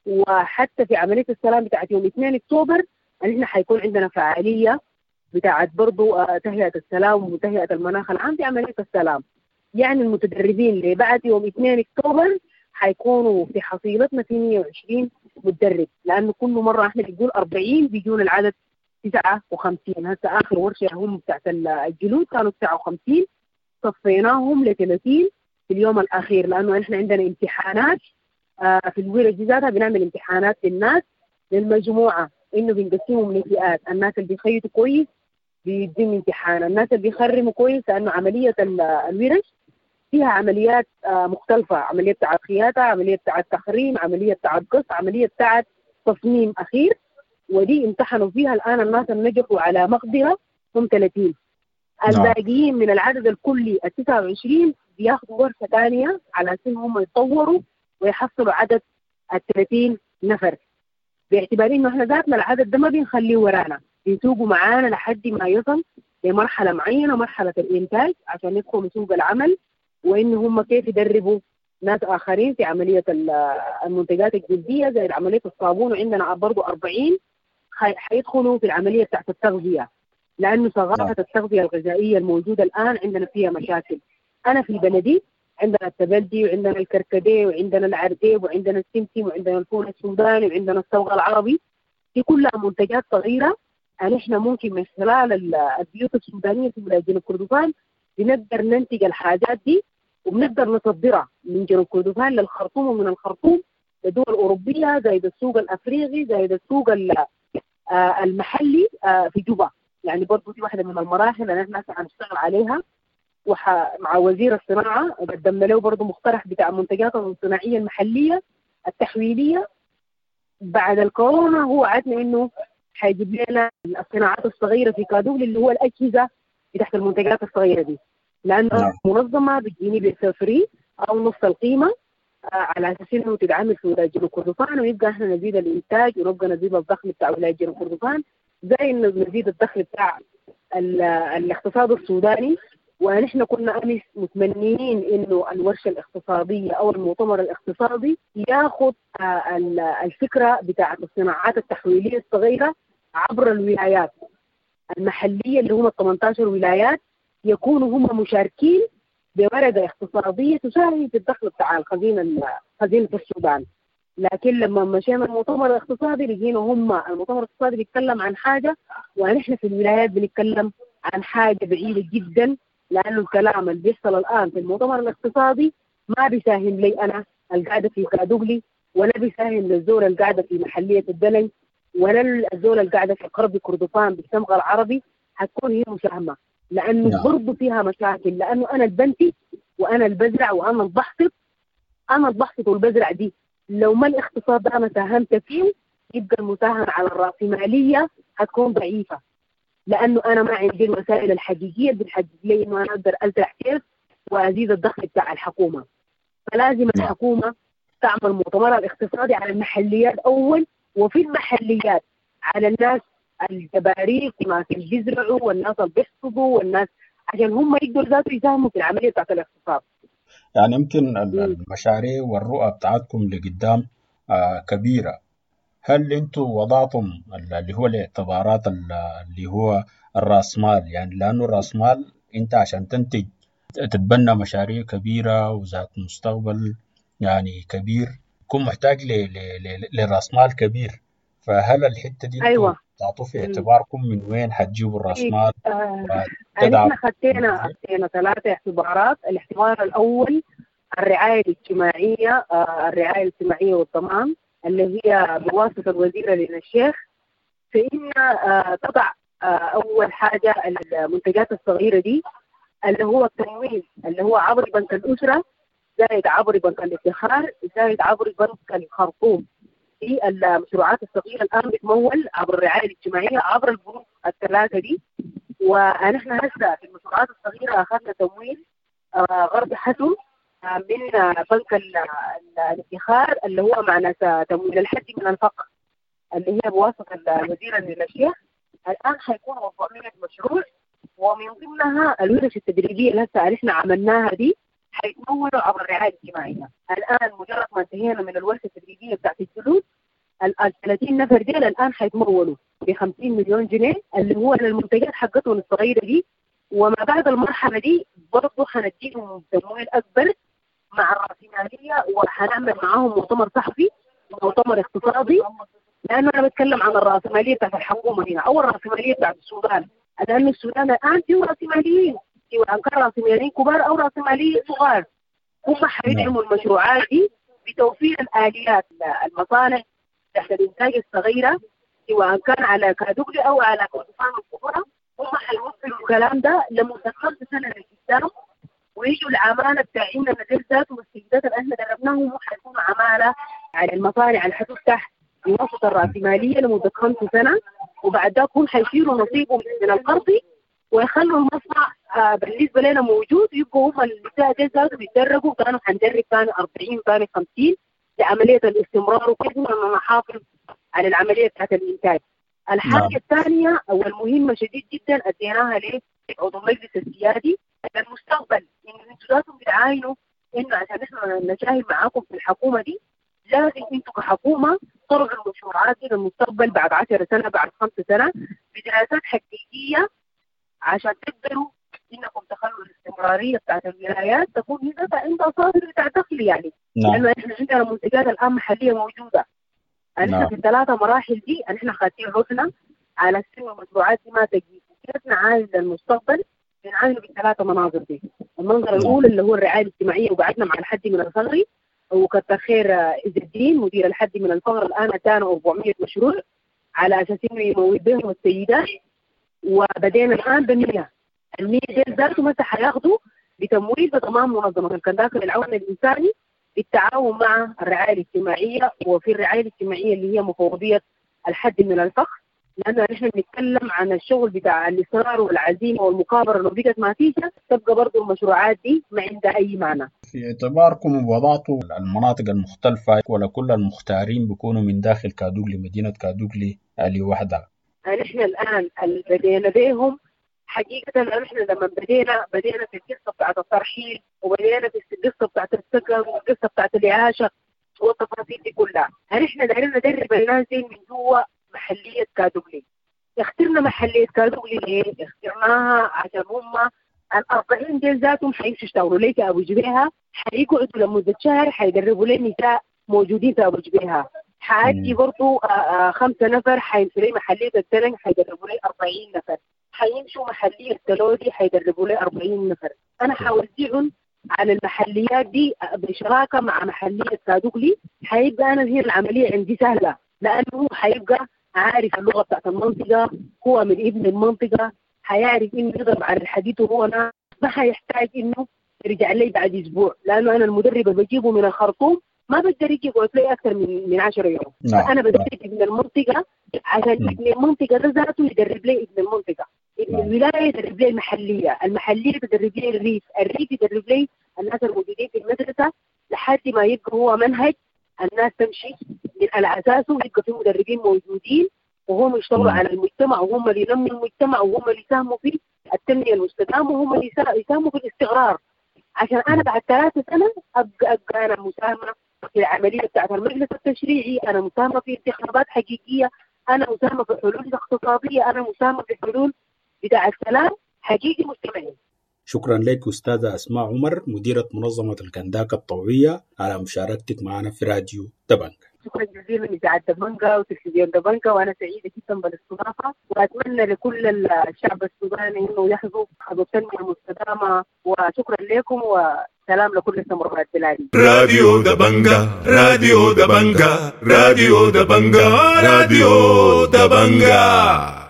وحتى في عملية السلام بتاعت يوم اثنين أكتوبر نحن حيكون عندنا فعالية بتاعت برضو تهيئة السلام وتهيئة المناخ العام في عملية السلام. يعني المتدربين اللي بعد يوم اثنين أكتوبر حيكونوا في حصيلتنا في مية وعشرين متدرب، لأنه كل مرة احنا بنقول أربعين بيجون العدد تسعة وخمسين. هسه آخر ورشة هم بتاعت الجلود كانوا تسعة وخمسين، صفيناهم ل ثلاثين في اليوم الأخير، لأنه احنا عندنا امتحانات آه في الورش ذاتها، بنعمل امتحانات للناس للمجموعة، إنه بنقسمهم لفئات، الناس اللي بيخيطوا كويس بيدين امتحان، الناس اللي بيخرموا كويس، لأنه عملية الورش فيها عمليات آه مختلفة، عملية بتاعت خياطة، عملية بتاعت تخريم، عملية بتاعت قص، عملية بتاعت تصميم أخير، ودي امتحنوا فيها الآن الناس اللي نجحوا على مقدرة هم ثلاثين. الباقيين من العدد الكلي التسعة وعشرين بياخدوا ورشة ثانية على أساس هم يتطوروا ويحصلوا عدد الثلاثين نفر، باعتبار إنه إحنا ذاتنا العدد ده ما بنخليه ورانا، بيسوقوا معانا لحد ما يصل لمرحلة معينة، مرحلة الإنتاج، عشان يدخلوا سوق العمل، وإن هم كيف يدربوا ناس آخرين في عملية المنتجات الجلدية زي عملية الصابون. وعندنا برضو أربعين حيدخلوا في العملية بتاعت التغذية، لأنه ثقافة التغذية الغذائية الموجودة الآن عندنا فيها مشاكل. أنا في بلدي عندنا التبلدي وعندنا الكركديه وعندنا العرديب وعندنا السمسم وعندنا الفول السوداني وعندنا الصوغ العربي، دي كلها منتجات صغيرة نحن ممكن من خلال البيوت السودانية في ولاية جنوب كردفان بنقدر ننتج الحاجات دي، وبنقدر نصدرها من جنوب كردفان للخرطوم، ومن الخرطوم لدول أوروبية زي السوق الأفريقي زي السوق المحلي في جوبا. يعني برضو دي واحدة من المراحل اللي احنا هنشتغل عليها، وح مع وزير الصناعة قدمنا له برضو مقترح بتاع المنتجات الصناعية المحلية التحويلية. بعد الكورونا هو عدنا إنه حيجيب لنا الصناعات الصغيرة في كادول اللي هو الأجهزة بتاعت المنتجات الصغيرة دي، لأنه منظمة بتجيني بفري أو نص القيمة على أساس إنه تدعم في ولاية جنوب كردفان، ويبقى إحنا نزيد الإنتاج ونبقى نزيد الدخل بتاع ولاية جنوب كردفان، زي إنه نزيد الدخل بتاع الاقتصاد السوداني. ونحن كنا أمس متمنين إنه الورشة الاقتصادية أو المؤتمر الاقتصادي ياخذ الفكرة بتاعة الصناعات التحويلية الصغيرة عبر الولايات المحلية اللي هم ثمانية عشر ولايات، يكونوا هم مشاركين بورقة اقتصادية تساهم في الدخل بتاع الخزينة خزينة السودان. لكن لما مشينا المؤتمر الاقتصادي لقينا هم المؤتمر الاقتصادي بيتكلم عن حاجة ونحن في الولايات بنتكلم عن حاجة بعيدة جدا، لأنه الكلام اللي بيحصل الآن في المؤتمر الاقتصادي ما بيساهم لي أنا القاعدة في كادوغلي، ولا بيساهم للزول القاعدة في محلية الدلي، ولا الزول القاعدة في قرب كردفان بالسمغ العربي. حتكون هي مساهمة لأنه نعم. برضو فيها مشاكل، لأنه أنا البنتي وأنا البزرع وأنا البحثط أنا البحثط والبزرع دي لو ما الاقتصاد ده أنا ساهمت فيه يبقى المساهمة على الرأسمالية هتكون ضعيفة، لأنه أنا ما عندي الوسائل الحقيقية اللي بتحدد لي إنه أنا أقدر أزرع كيف وأزيد الدخل بتاع الحكومة. فلازم الحكومة تعمل مؤتمر الاقتصادي على المحليات أول، وفي المحليات على الناس الجباريك والناس اللي بيزرعوا والناس اللي بيحصدوا والناس عشان هم يقدروا ذاتهم يساهموا في العملية بتاعت الاقتصاد. يعني يمكن المشاريع والرؤى بتاعتكم لقدام آه كبيرة. هل انتم وضعتم اللي هو الاعتبارات اللي هو الرأسمال؟ يعني لأنه الرأسمال انت عشان تنتج تتبنى مشاريع كبيرة وذات مستقبل يعني كبير يكون محتاج لرأسمال كبير. فهل الحتة دي أيوة. تعطوا في اعتباركم من وين حتجيبوا الرأسمال؟ آه احنا خدينا خدينا ثلاثة اعتبارات. الاعتبار الأول الرعاية الاجتماعية، آه الرعاية الاجتماعية والضمان اللي هي بواسطة الوزير لنا الشيخ، فإن آه تضع آه أول حاجة المنتجات الصغيرة دي اللي هو التمويل اللي هو عبر بنك الأسرة زائد عبر بنك الادخار زائد عبر بنك الخرطوم. في المشروعات الصغيرة الآن بتمول عبر الرعاية الاجتماعية عبر البنوك الثلاثة دي. ونحن هسه في المشروعات الصغيرة أخذنا تمويل آه غرب حسن آه من بنك الادخار اللي هو معنى تمويل الحد من الفقر اللي هي بواسطة الوزير للشيخ. الآن حيكون أربعمائة مشروع، ومن ضمنها الورش التدريبية اللي هسه احنا عملناها دي حيتمولوا عبر الرعاية الاجتماعية. الآن مجرد ما انتهينا من الورشة التدريبية بتاعت الجلوس ال ثلاثين نفر ديل الآن حيتمولوا ب خمسين مليون جنيه اللي هو للمنتجات حقتهم الصغيرة دي. وما بعد المرحلة دي برضه حنديهم تمويل أكبر مع الرأسمالية، وحنعمل معاهم مؤتمر صحفي ومؤتمر اقتصادي، لأنه أنا بتكلم عن الرأسمالية بتاعت الحكومة هنا أو الرأسمالية بتاعت السودان. لأن السودان الآن فيه رأسماليين، سواء كان رأسماليين كبار أو رأسماليين صغار، هم حيدعموا المشروعات دي بتوفير الآليات المصانع تحت الإنتاج الصغيرة سواء كان على كادوغلي أو على كردفان الكبرى. هم حيوفروا الكلام ده لمدة خمس سنة للقدام، ويجوا العمالة بتاعينا من ذات والسيدات اللي احنا دربناهم حيكونوا عمالة على المصانع اللي حتفتح بواسطة الرأسمالية لمدة خمس سنة، وبعد ذاك هم حيشيلوا نصيبهم من القرض ويخلوا المصنع آه بالنسبة لنا موجود، يبقوا هم اللي ذاته بيتدربوا. كانوا حندرب كانوا أربعين كانوا خمسين لعملية الاستمرار، وكيف أننا نحافظ على العملية بتاعت الإنتاج. الحاجة الثانية أو المهمة شديد جدا أديناها لعضو المجلس السيادي للمستقبل، إن انتوا ذاتهم بتعاينوا إنه عشان احنا نشاهد معاكم في الحكومة دي لازم انتوا كحكومة ترغبوا المشروعات دي للمستقبل بعد عشر سنة بعد خمس سنة بدراسات حقيقية عشان تقدروا انكم تخلوا الاستمرارية بتاعت الولايات تكون هي عندها صادر بتاع دخل يعني. نعم. لأنه احنا عندنا منتجات الآن محلية موجودة. نحن نعم. في الثلاثة مراحل دي نحن خاتين رسنا على سن المشروعات دي ما تجي كيف نعاين للمستقبل. بنعاينه بالثلاثة مناظر دي. المنظر الأول اللي هو الرعاية الاجتماعية، وقعدنا مع الحد من الفقر، وكتر خير عز الدين مدير الحد من الفقر الآن ادانا أربعمائة مشروع على أساس إنه يمول بهم السيدات، وبدينا الآن بمية المية ديل ذاته متى حياخدوا بتمويل بضمان منظمة الكنداكل العون الإنساني بالتعاون مع الرعاية الاجتماعية. وفي الرعاية الاجتماعية اللي هي مفوضية الحد من الفقر، لأنه نحن بنتكلم عن الشغل بتاع الإصرار والعزيمة والمكابرة لو بقت ما فيها تبقى برضو المشروعات دي ما عندها أي معنى. في اعتباركم وضعتوا المناطق المختلفة ولا كل المختارين بيكونوا من داخل كادوغلي مدينة كادوغلي لوحدها؟ نحن الآن اللي بدينا بيهم حقيقة نحن لما بدينا بدينا في القصة بتاعت الترحيل، وبدينا في القصة بتاعت السكن والقصة بتاعت الإعاشة والتفاصيل دي كلها. نحن دايرين ندرب الناس دي من جوا محلية كادوغلي. اخترنا محلية كادوغلي ليه؟ اخترناها عشان هم الأربعين ديل ذاتهم حيمشوا يشتغلوا لي في أبو جبيهة، حيقعدوا لمدة شهر حيدربوا لي نساء موجودين في أبو جبيهة. حأدي برضو خمسة نفر حيمشوا لي محلية التلنج حيدربوا لي أربعين نفر، حيمشوا محلية التلودي حيدربوا لي أربعين نفر. أنا حوزعهم على المحليات دي بشراكة مع محلية صادقلي. حيبقى أنا هي العملية عندي سهلة، لأنه حيبقى عارف اللغة بتاعت المنطقة، هو من ابن المنطقة، حيعرف إنه يضرب على الحديث وهو أنا ما حيحتاج إنه يرجع لي بعد أسبوع، لأنه أنا المدرب اللي بجيبه من الخرطوم ما بقدر يجي يقعد لي أكثر من من عشرة يوم. نعم. فأنا بدرب ابن المنطقة عشان ابن المنطقة ده ذاته يدرب لي ابن المنطقة، ابن نعم. الولاية يدرب لي المحلية، المحلية تدرب لي الريف، الريف يدرب لي الناس الموجودين في المدرسة، لحد ما يبقى هو منهج الناس تمشي من على أساسه، ويبقى في مدربين موجودين وهم يشتغلوا على المجتمع، وهم اللي ينموا المجتمع، وهم اللي يساهموا في التنمية المستدامة، وهم اللي يساهموا في الاستقرار. عشان أنا بعد ثلاثة سنة أبقى, أبقى أنا مساهمة في العملية بتاعت المجلس التشريعي، أنا مساهمة في انتخابات حقيقية، أنا مساهمة في حلول اقتصادية، أنا مساهمة في حلول بتاع السلام حقيقي مجتمعي. شكرا لك أستاذة أسماء عمر، مديرة منظمة الكنداكة الطوعية، على مشاركتك معنا في راديو دبنجة. شكرا جزيلا لإذاعة دبنجة وتلفزيون دبنجة، وأنا سعيدة جدا بالاستضافة، وأتمنى لكل الشعب السوداني إنه يحظوا بحظ التنمية المستدامة، وشكرا لكم وسلام لكل سمرات بلادي. راديو دبنجة، راديو دبنجة، راديو دبنجة، راديو دبنجة.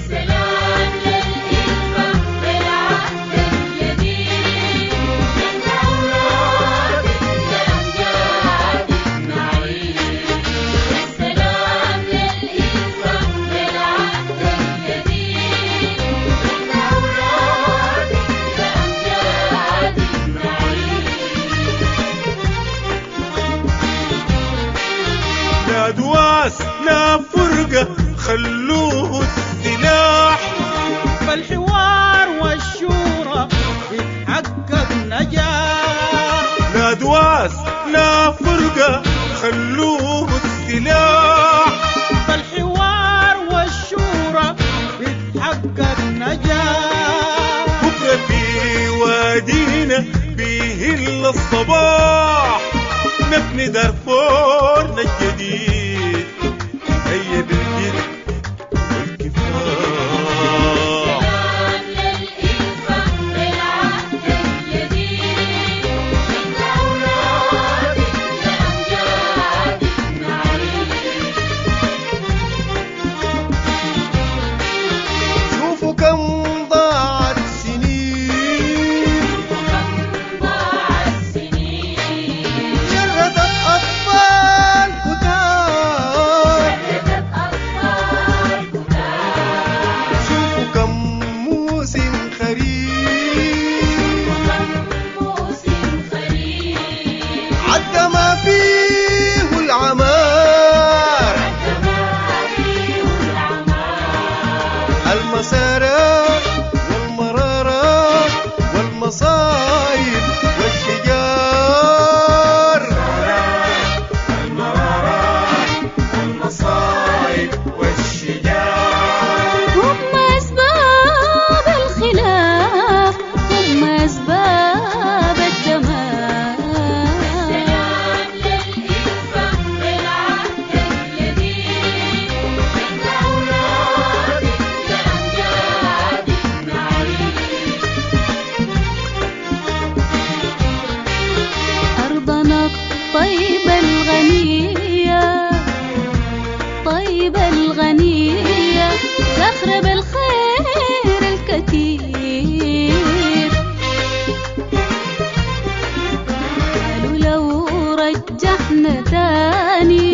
دواس لا فرقة خلوه السلاح، فالحوار والشورى يتحقق نجاح. لا دواس لا فرقة خلوه السلاح، فالحوار والشورى يتحقق نجاح. بكرة في وادينا بيهل الصباح، نبني دارفورنا الجديد، هيا بالجد والكفاح. سلام للإلفة بالعهد الجديد، من أولادك لأمجادك نعيش. شوفوا كم ضاعت سنين، كم ضاعت سنين، شردت أطفال كتار، شردت أطفال كتار. شوفوا كم موسم خريف، كم موسم خريف، عدى ما فيه العمار، عدى ما فيه العمار. المسارات والمرارات والمصايب والشجار، المرارات والمصايب والشجار. هم أسباب الخلاف، هم أسباب الدمار. سلام للإلفة بالعهد الجديد، من أولادك لأمجادك نعيش. أرضنا الطيبة الغنية، طيبة الغنية، زخرة بالخير الكثير. قالوا لو رجعنا تاني،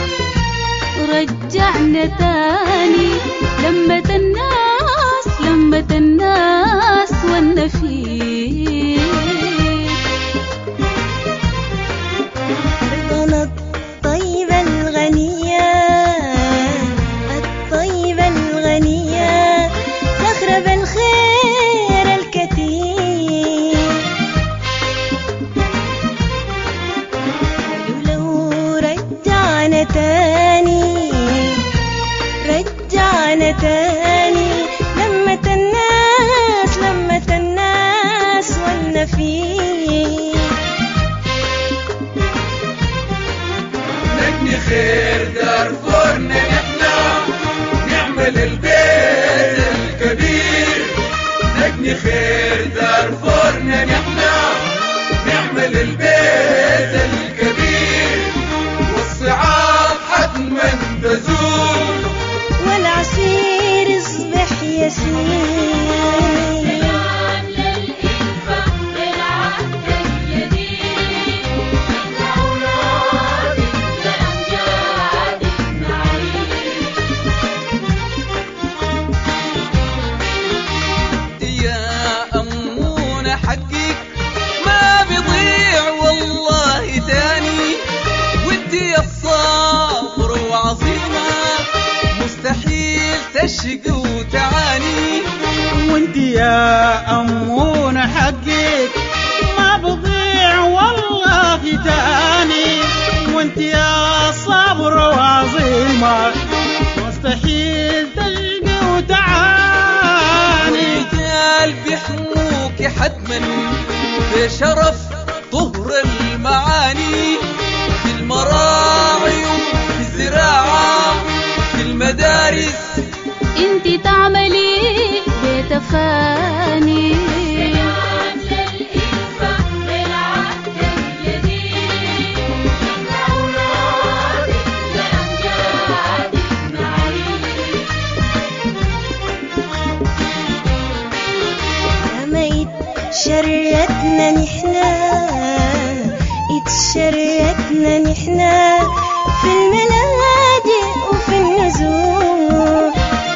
رجعنا تاني لمة الناس، لمة الناس والنفير. أرضنا الطيبة الغنية، الطيبة الغنية، زخرة بالخير الكثير. قالوا لو رجعنا تاني، نبني خير دارفورنا نحنا، نعمل البيت الكبير. نبني خير دارفورنا نحنا، نعمل البيت الكبير. والصعاب حتما تزول، والعصير يصبح يسير. تشقي وتعاني، وانت يا أمونة حقك ما بضيع والله تاني. وانت يا صبر وعظيمة مستحيل تشقي وتعاني. رجال بيحموك حتما بشرف طهر المعاني، في المراعي وفي الزراعة في المدارس انت تعملي بيت فاني. لما اتشرتنا نحنا، اتشرتنا نحنا في الملاجئ وفي النزول.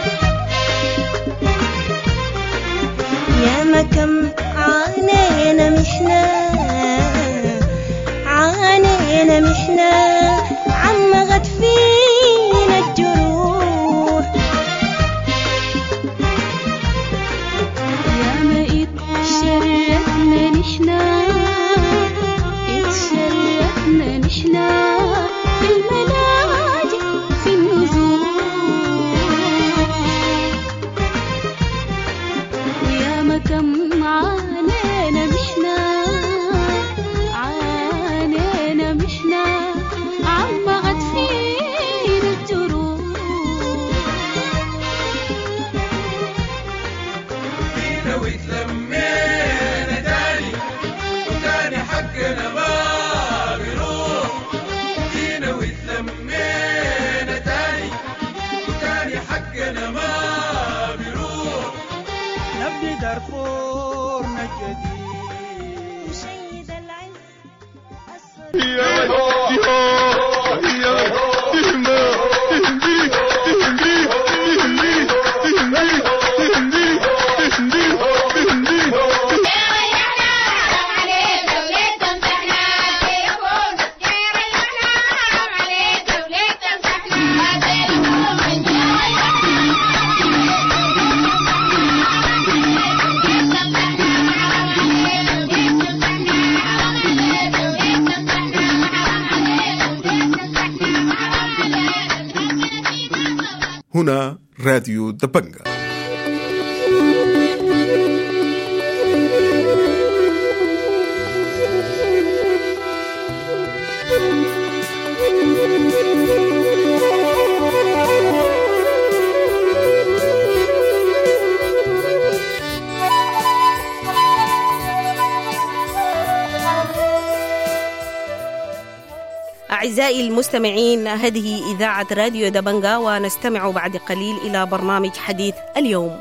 ياما كم عانينا محنا، عانينا محنا عمغت فينا الجروح. ياما اتشرتنا نحنا، اتشرتنا نحنا في الملاجئ في النزول. وياما كم عانينا محنا، عانينا محنا عمغت فينا الجروح. جينا واتلمينا تاني، وتاني حقنا ما بيروح. جينا واتلمينا تاني، وتاني حقنا ما بيروح. نبني دارفورنا الجديد. مشيد العز هنا راديو دبنجة. أعزائي المستمعين، هذه إذاعة راديو دبنجة، ونستمع بعد قليل إلى برنامج حديث اليوم.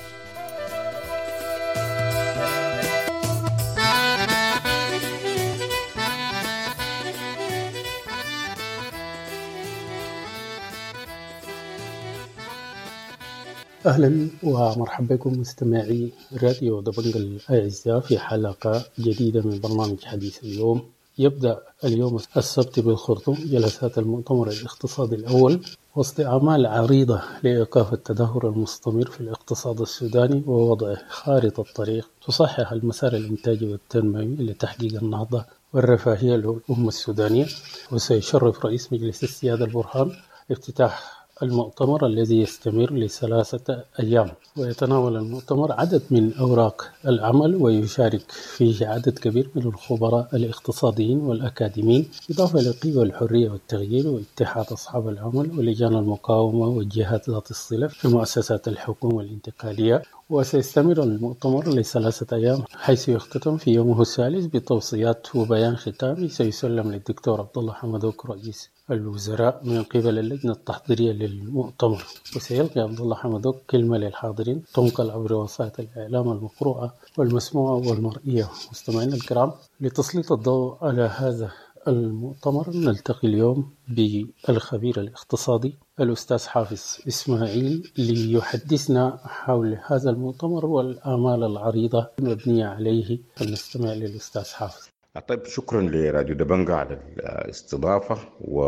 أهلا ومرحبا بكم مستمعي راديو دبنجة الأعزاء في حلقة جديدة من برنامج حديث اليوم. يبدأ اليوم السبت بالخرطوم جلسات المؤتمر الاقتصادي الأول وسط أعمال عريضة لإيقاف التدهور المستمر في الاقتصاد السوداني ووضع خارطة طريق تصحح المسار الإنتاجي والتنموي لتحقيق النهضة والرفاهية للأمة السودانية. وسيشرف رئيس مجلس السيادة البرهان افتتاح المؤتمر الذي يستمر لثلاثة أيام، ويتناول المؤتمر عدد من أوراق العمل ويشارك فيه عدد كبير من الخبراء الاقتصاديين والأكاديميين، إضافة للقوى الحرية والتغيير واتحاد أصحاب العمل ولجان المقاومة والجهات ذات الصلة في مؤسسات الحكومة الانتقالية. وسيستمر المؤتمر لثلاثة أيام حيث يختتم في يومه الثالث بتوصيات وبيان ختامي سيسلم للدكتور عبد الله حمدوك رئيس الوزراء من قبل اللجنة التحضيرية للمؤتمر. وسيلقي عبد الله حمدوك كلمة للحاضرين تنقل عبر وسائل الإعلام المقروءة والمسموعة والمرئية. مستمعينا الكرام، لتسليط الضوء على هذا المؤتمر نلتقي اليوم بالخبير الاقتصادي الأستاذ حافظ إسماعيل ليحدثنا حول هذا المؤتمر والآمال العريضة المبنية عليه. فلنستمع للأستاذ حافظ. طيب، شكرا لراديو دبنجة على الاستضافة.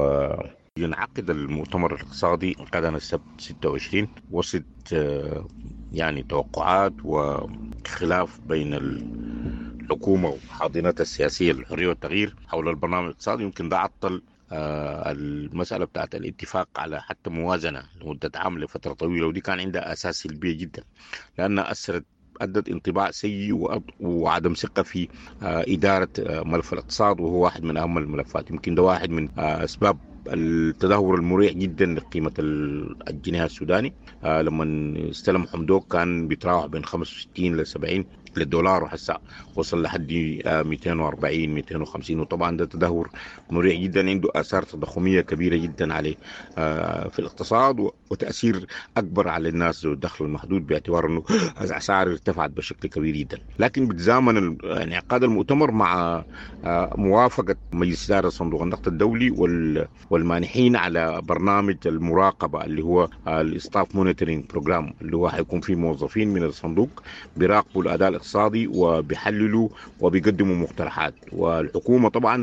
وينعقد المؤتمر الاقتصادي غدا السبت ستة وعشرين وسط يعني توقعات وخلاف بين الحكومة وحاضنتها السياسية للحرية والتغيير حول البرنامج الاقتصادي. يمكن ده عطل المسألة بتاعت الاتفاق على حتى موازنة لمدة عام لفترة طويلة، ودي كان عندها أساس سلبية جدا لأنها أثرت أدت انطباع سيء وعدم ثقة في إدارة ملف الاقتصاد، وهو واحد من أهم الملفات. يمكن ده واحد من أسباب التدهور المريع جدا لقيمة الجنيه السوداني. لما استلم حمدوك كان بيتراوح بين خمسة وستين لسبعين للدولار، وحسا وصل لحد مئتين وأربعين مئتين وخمسين. وطبعا ده تدهور مريع جدا عنده آثار تضخمية كبيرة جدا عليه في الاقتصاد، وتأثير أكبر على الناس ذو الدخل المحدود باعتبار أنه الأسعار ارتفعت بشكل كبير جدا. لكن بتزامن انعقاد المؤتمر مع موافقة مجلس إدارة صندوق النقد الدولي والمانحين على برنامج المراقبة اللي هو الإصطاف مونيتورينج بروجرام، اللي هو حيكون فيه موظفين من الصندوق بيراقبوا الأداء الاقتصادي وبيحللوا وبيقدموا مقترحات. والحكومة طبعا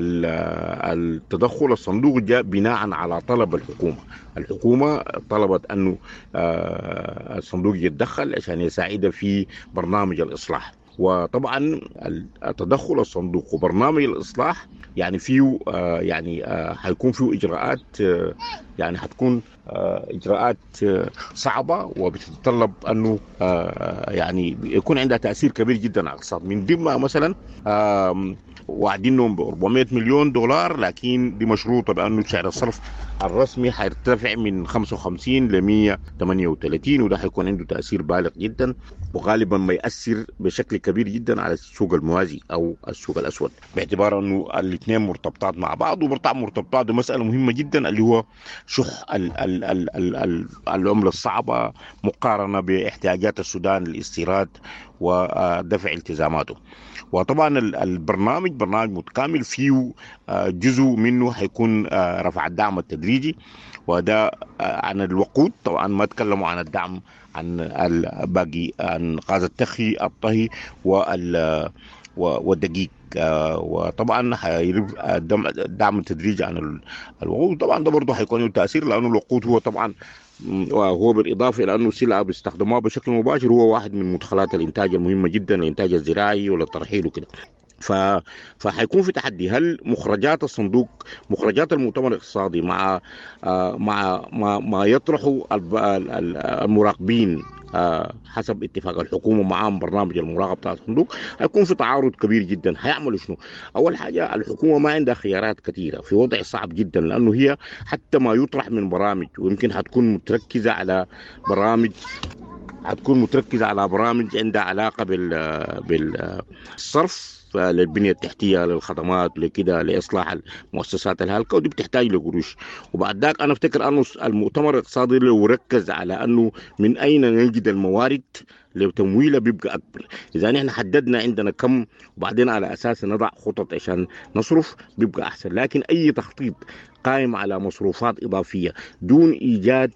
التدخل الصندوق جاء بناء على طلب الحكومة. الحكومة طلبت أنه الصندوق يتدخل عشان يساعد في برنامج الإصلاح. وطبعا تدخل الصندوق وبرنامج الإصلاح يعني فيه يعني هيكون فيه إجراءات يعني هتكون إجراءات صعبة وبتتطلب أنه يعني يكون عندها تأثير كبير جدا على الاقتصاد. من ضمنها مثلا وعدينهم ب أربعمئة مليون دولار، لكن دي مشروطة بأنه سعر الصرف الرسمي هيرتفع من خمسة وخمسين ل مئة وثمانية وثلاثين، وده هيكون عنده تأثير بالغ جدا وغالبا ما يأثر بشكل كبير جدا على السوق الموازي أو السوق الأسود، باعتبار أنه الاثنين مرتبطات مع بعض. وبرطع مرتبطات بمسألة مهمة جدا اللي هو شح ال ال ال ال ال العملة الصعبة مقارنة باحتياجات السودان للاستيراد ودفع التزاماته. وطبعا البرنامج برنامج متكامل، فيه جزء منه هيكون رفع الدعم التدريجي، وده عن الوقود. طبعا ما تكلموا عن الدعم عن الباقي، عن غاز التخي الطهي والدقيق. وطبعا الدعم التدريجي عن الوقود. طبعا ده برضه هيكون له تأثير، لأنه الوقود هو طبعا وهو بالإضافة إلى أنه سلعة بيستخدموها بشكل مباشر، هو واحد من مدخلات الإنتاج المهمة جدا، الإنتاج الزراعي والترحيل وكده. ف... فحيكون في تحدي. هل مخرجات الصندوق، مخرجات المؤتمر الاقتصادي مع مع ما, ما يطرحوا المراقبين حسب اتفاق الحكومة معهم برنامج المراقبة بتاع الصندوق، هيكون في تعارض كبير جدا. هيعملوا شنو؟ أول حاجة الحكومة ما عندها خيارات كثيرة، في وضع صعب جدا، لأنه هي حتى ما يطرح من برامج ويمكن هتكون متركزة على برامج هتكون متركزة على برامج عندها علاقة بال بالصرف للبنية التحتية، للخدمات، لكده لإصلاح المؤسسات الهالكة، ودي بتحتاج لقروش. وبعد ذاك أنا أفتكر أنه المؤتمر الاقتصادي لو ركز على أنه من أين نجد الموارد لتمويله بيبقى أكبر. إذا نحن حددنا عندنا كم وبعدين على أساس نضع خطط عشان نصرف بيبقى أحسن. لكن أي تخطيط قائم على مصروفات إضافية دون إيجاد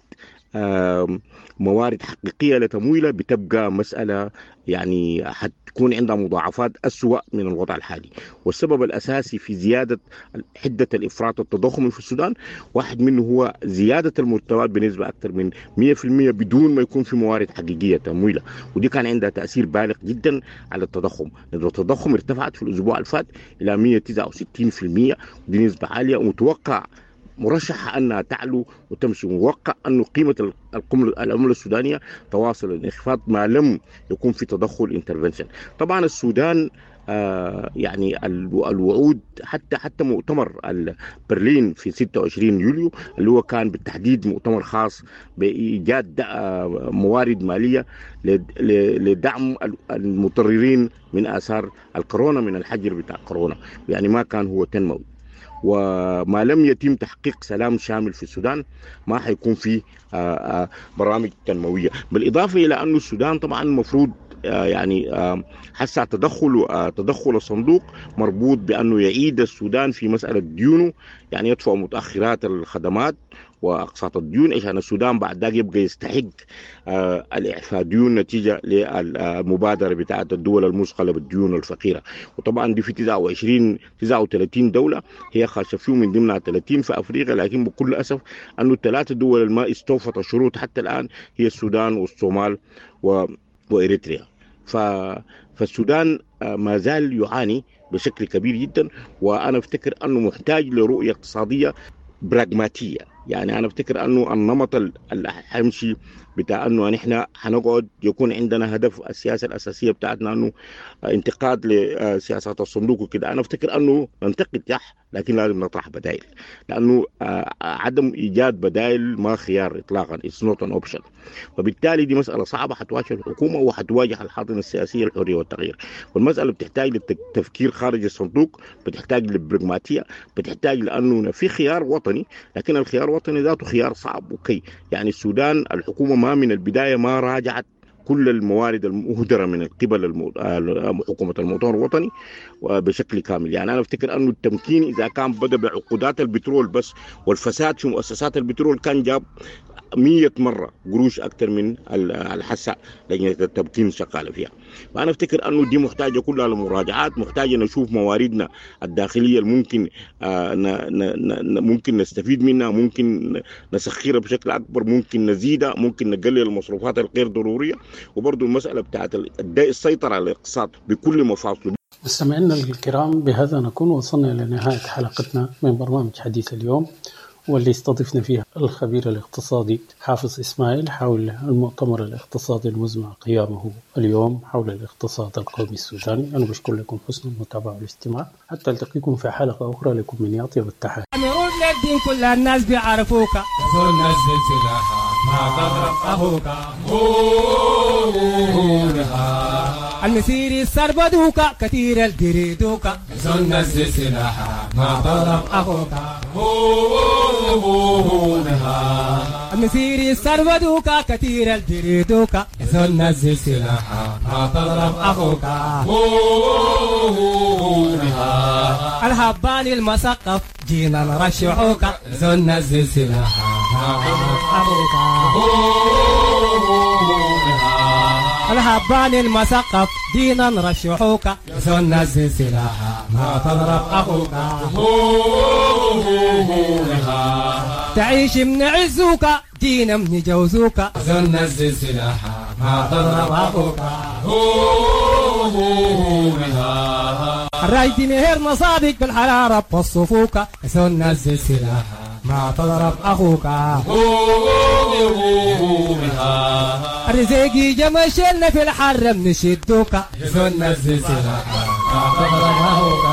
موارد حقيقية لتمويله بتبقى مسألة يعني حتكون عندها مضاعفات أسوأ من الوضع الحالي. والسبب الأساسي في زيادة حدة الإفراط والتضخم في السودان واحد منه هو زيادة المرتبات بنسبة أكثر من مئة بالمئة بدون ما يكون في موارد حقيقية تمويله، ودي كان عندها تأثير بالغ جدا على التضخم. لأن التضخم ارتفعت في الأسبوع الفات إلى مئة وتسعة وستين بالمئة، ودي نسبة عالية ومتوقع مرشحة أنها تعلو وتمشي، موقع أنه قيمة العملة السودانية تواصل الانخفاض ما لم يكون في تدخل انترفنشن. طبعا السودان آه يعني الوعود حتى حتى مؤتمر برلين في ستة وعشرين يوليو اللي هو كان بالتحديد مؤتمر خاص بإيجاد موارد مالية لدعم المتضررين من آثار الكورونا، من الحجر بتاع كورونا، يعني ما كان هو تنموي. وما لم يتم تحقيق سلام شامل في السودان ما حيكون فيه برامج تنموية. بالإضافة إلى أن السودان طبعا المفروض يعني حسا تدخل تدخل الصندوق مربوط بأنه يعيد السودان في مسألة ديونه، يعني يدفع متأخرات الخدمات وأقساط الديون عشان السودان بعد ذلك يبقى يستحق الإعفاء ديون نتيجة للمبادرة بتاعت الدول المثقلة بالديون الفقيرة. وطبعا دي في تسعة وعشرين تسعة وثلاثين دولة هي خاشة فيهم من ضمنها ثلاثين في أفريقيا، لكن بكل أسف أنه الثلاثة دول الما استوفت الشروط حتى الآن هي السودان والصومال و... وإريتريا. ف... فالسودان ما زال يعاني بشكل كبير جدا، وأنا أفتكر أنه محتاج لرؤية اقتصادية براغماتية. يعني أنا أفتكر أنه النمط اللي حيمشي بتاع أنه نحن حنقعد يكون عندنا هدف السياسة الأساسية بتاعتنا أنه انتقاد لسياسات الصندوق وكده. أنا أفتكر أنه ننتقد صح، لكن لازم نطرح بدائل، لأنه عدم إيجاد بدائل ما خيار إطلاقا، it's not an option. وبالتالي دي مسألة صعبة حتواجه الحكومة وحتواجه الحاضنة السياسية الحرية والتغيير. والمسألة بتحتاج للتفكير خارج الصندوق، بتحتاج للبراغماتية، بتحتاج لأنه في خيار وطني، لكن الخيار الوطني ذاته خيار صعب. وكي يعني السودان الحكومة ما من البداية ما راجعت كل الموارد المهدرة من قبل حكومة المؤتمر الوطني بشكل كامل. يعني أنا أفتكر أنه التمكين إذا كان بدأ بعقودات البترول بس، والفساد في مؤسسات البترول كان جاب مية مرة قروش أكثر من الحسا لجنة التمكين شغالة فيها. وأنا أفتكر أنه دي محتاجة كلها لمراجعات، محتاجة نشوف مواردنا الداخلية الممكن آه ممكن نستفيد منها، ممكن نسخرها بشكل أكبر، ممكن نزيدها، ممكن نقلل المصروفات الغير ضرورية. وبرضو المسألة بتاعت السيطرة على الاقتصاد بكل مفاصله. مستمعينا الكرام، بهذا نكون وصلنا إلى نهاية حلقتنا من برنامج حديث اليوم، واللي استضفنا فيها الخبير الاقتصادي حافظ إسماعيل حول المؤتمر الاقتصادي المزمع قيامه اليوم حول الاقتصاد القومي السوداني. أنا بشكر لكم حسن المتابعة والاستماع، حتى ألتقيكم في حلقة أخرى. لكم من أطيب التحيات. نقول للدين كل الناس بيعرفوك، زول نزل سلاحها ما تضرب أخوك، المسيري السربدوك كثير الجريدوك، زول نزل سلاحها ما تضرب أخوك، المسيري السربدوك كثير الجريدوك، زول نزل سلاحها ما تضرب أخوك، الهبان المثقف جينا نرشحوك، زول نزل سلاحها ما تضرب أخوك، الهبان المثقف جينا نرشحوك، زول نزل سلاحها ما تضرب أخوك، تعيش من عزوك جينا من جوزوك، زول نزل سلاحها ما تضرب أخوك، الراجد مهر مصابك بالحرارة بصفوك، زول نزل سلاحها ما تضرب أخوك، الرزاقي جمشلنا في الحرم نشدوك، زول نزل سلاحها ما تضرب أخوك،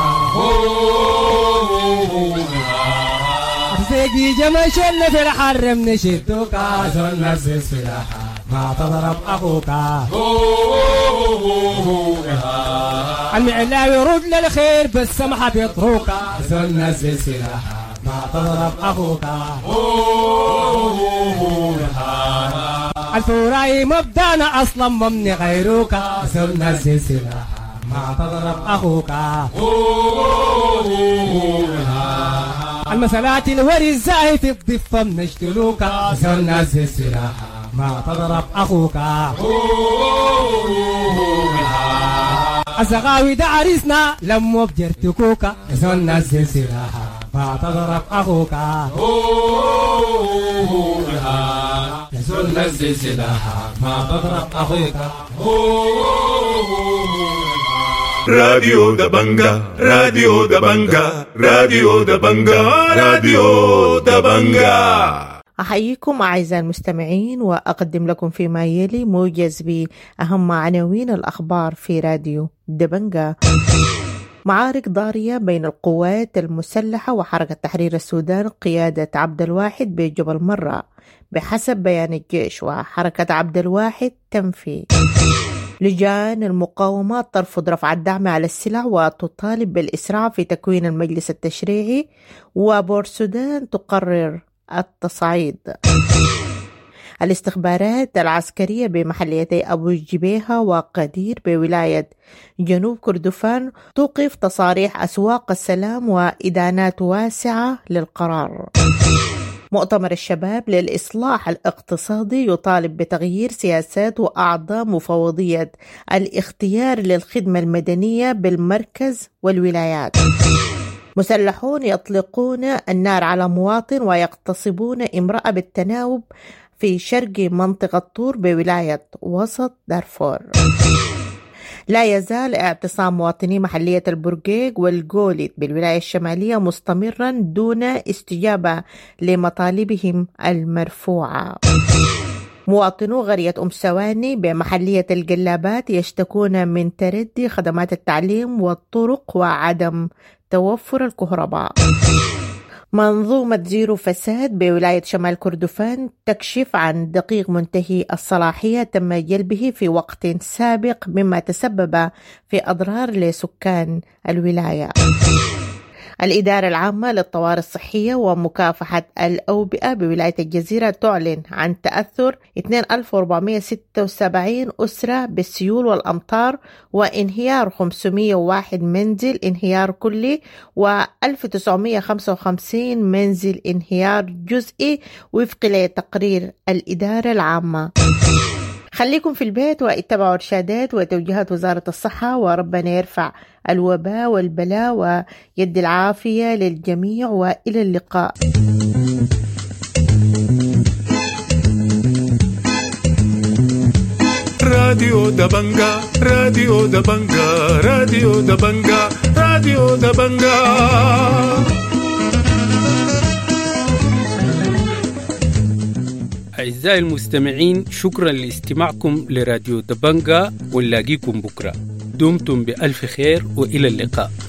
الرزاقي جمشلنا في الحرم نشدوك، زول نزل سلاحها ما تضرب أخوك، المعلاوي رد للخير بالسمحة بيطروك، زول نزل سلاحها ما تضرب أخوك، الفوراي مبدانا أصلا ممن غيروك، زول نزل سلاحها ما تضرب أخوك، المسألات الوري الزاهي في الضفة منجتلوك، زول نزل سلاحها ما تضرب أخوك، الزغاوي ده عريسنا لما بجرتكوك، زول نزل سلاحها ما تضرب أخوك، زول نزل سلاحها ما تضرب أخوك. راديو دبنجا راديو دبنجا راديو دبنجا راديو دبنجا. أحييكم أعزائي المستمعين وأقدم لكم فيما يلي موجز بأهم عناوين الأخبار في راديو دبنجا. معارك ضارية بين القوات المسلحة وحركة تحرير السودان قيادة عبد الواحد بجبل مرة بحسب بيان الجيش، وحركة عبد الواحد تنفي. لجان المقاومة ترفض رفع الدعم على السلع وتطالب بالإسراع في تكوين المجلس التشريعي، وبورسودان تقرر التصعيد. الاستخبارات العسكرية بمحليتي أبو الجبيهة وقدير بولاية جنوب كردفان توقف تصاريح أسواق السلام وإدانات واسعة للقرار. مؤتمر الشباب للإصلاح الاقتصادي يطالب بتغيير سياسات وأعضاء مفوضية الاختيار للخدمة المدنية بالمركز والولايات. مسلحون يطلقون النار على مواطن ويغتصبون امرأة بالتناوب في شرق منطقة طور بولاية وسط دارفور. لا يزال اعتصام مواطني محلية البرقيق والجوليد بالولاية الشمالية مستمرا دون استجابة لمطالبهم المرفوعة. مواطنو قرية أم سواني بمحلية الجلابات يشتكون من تردي خدمات التعليم والطرق وعدم توفر الكهرباء. منظومة زيرو فساد بولاية شمال كردفان تكشف عن دقيق منتهي الصلاحية تم جلبه في وقت سابق مما تسبب في أضرار لسكان الولاية. الإدارة العامة للطوارئ الصحية ومكافحة الأوبئة بولاية الجزيرة تعلن عن تأثر اثنين آلاف وأربعمائة وستة وسبعين أسرة بالسيول والأمطار وانهيار خمسمائة وواحد منزل انهيار كلي و ألف وتسعمائة وخمسة وخمسين منزل انهيار جزئي وفق لتقرير الإدارة العامة. خليكم في البيت واتبعوا إرشادات وتوجيهات وزارة الصحة، وربنا يرفع الوباء والبلاء ويد العافية للجميع، وإلى اللقاء. راديو دبنجا راديو دبنجا راديو دبنجا راديو دبنجا. أعزائي المستمعين، شكرا لاستماعكم لراديو دبنجا، ونلاقيكم بكرة. دمتم بألف خير وإلى اللقاء.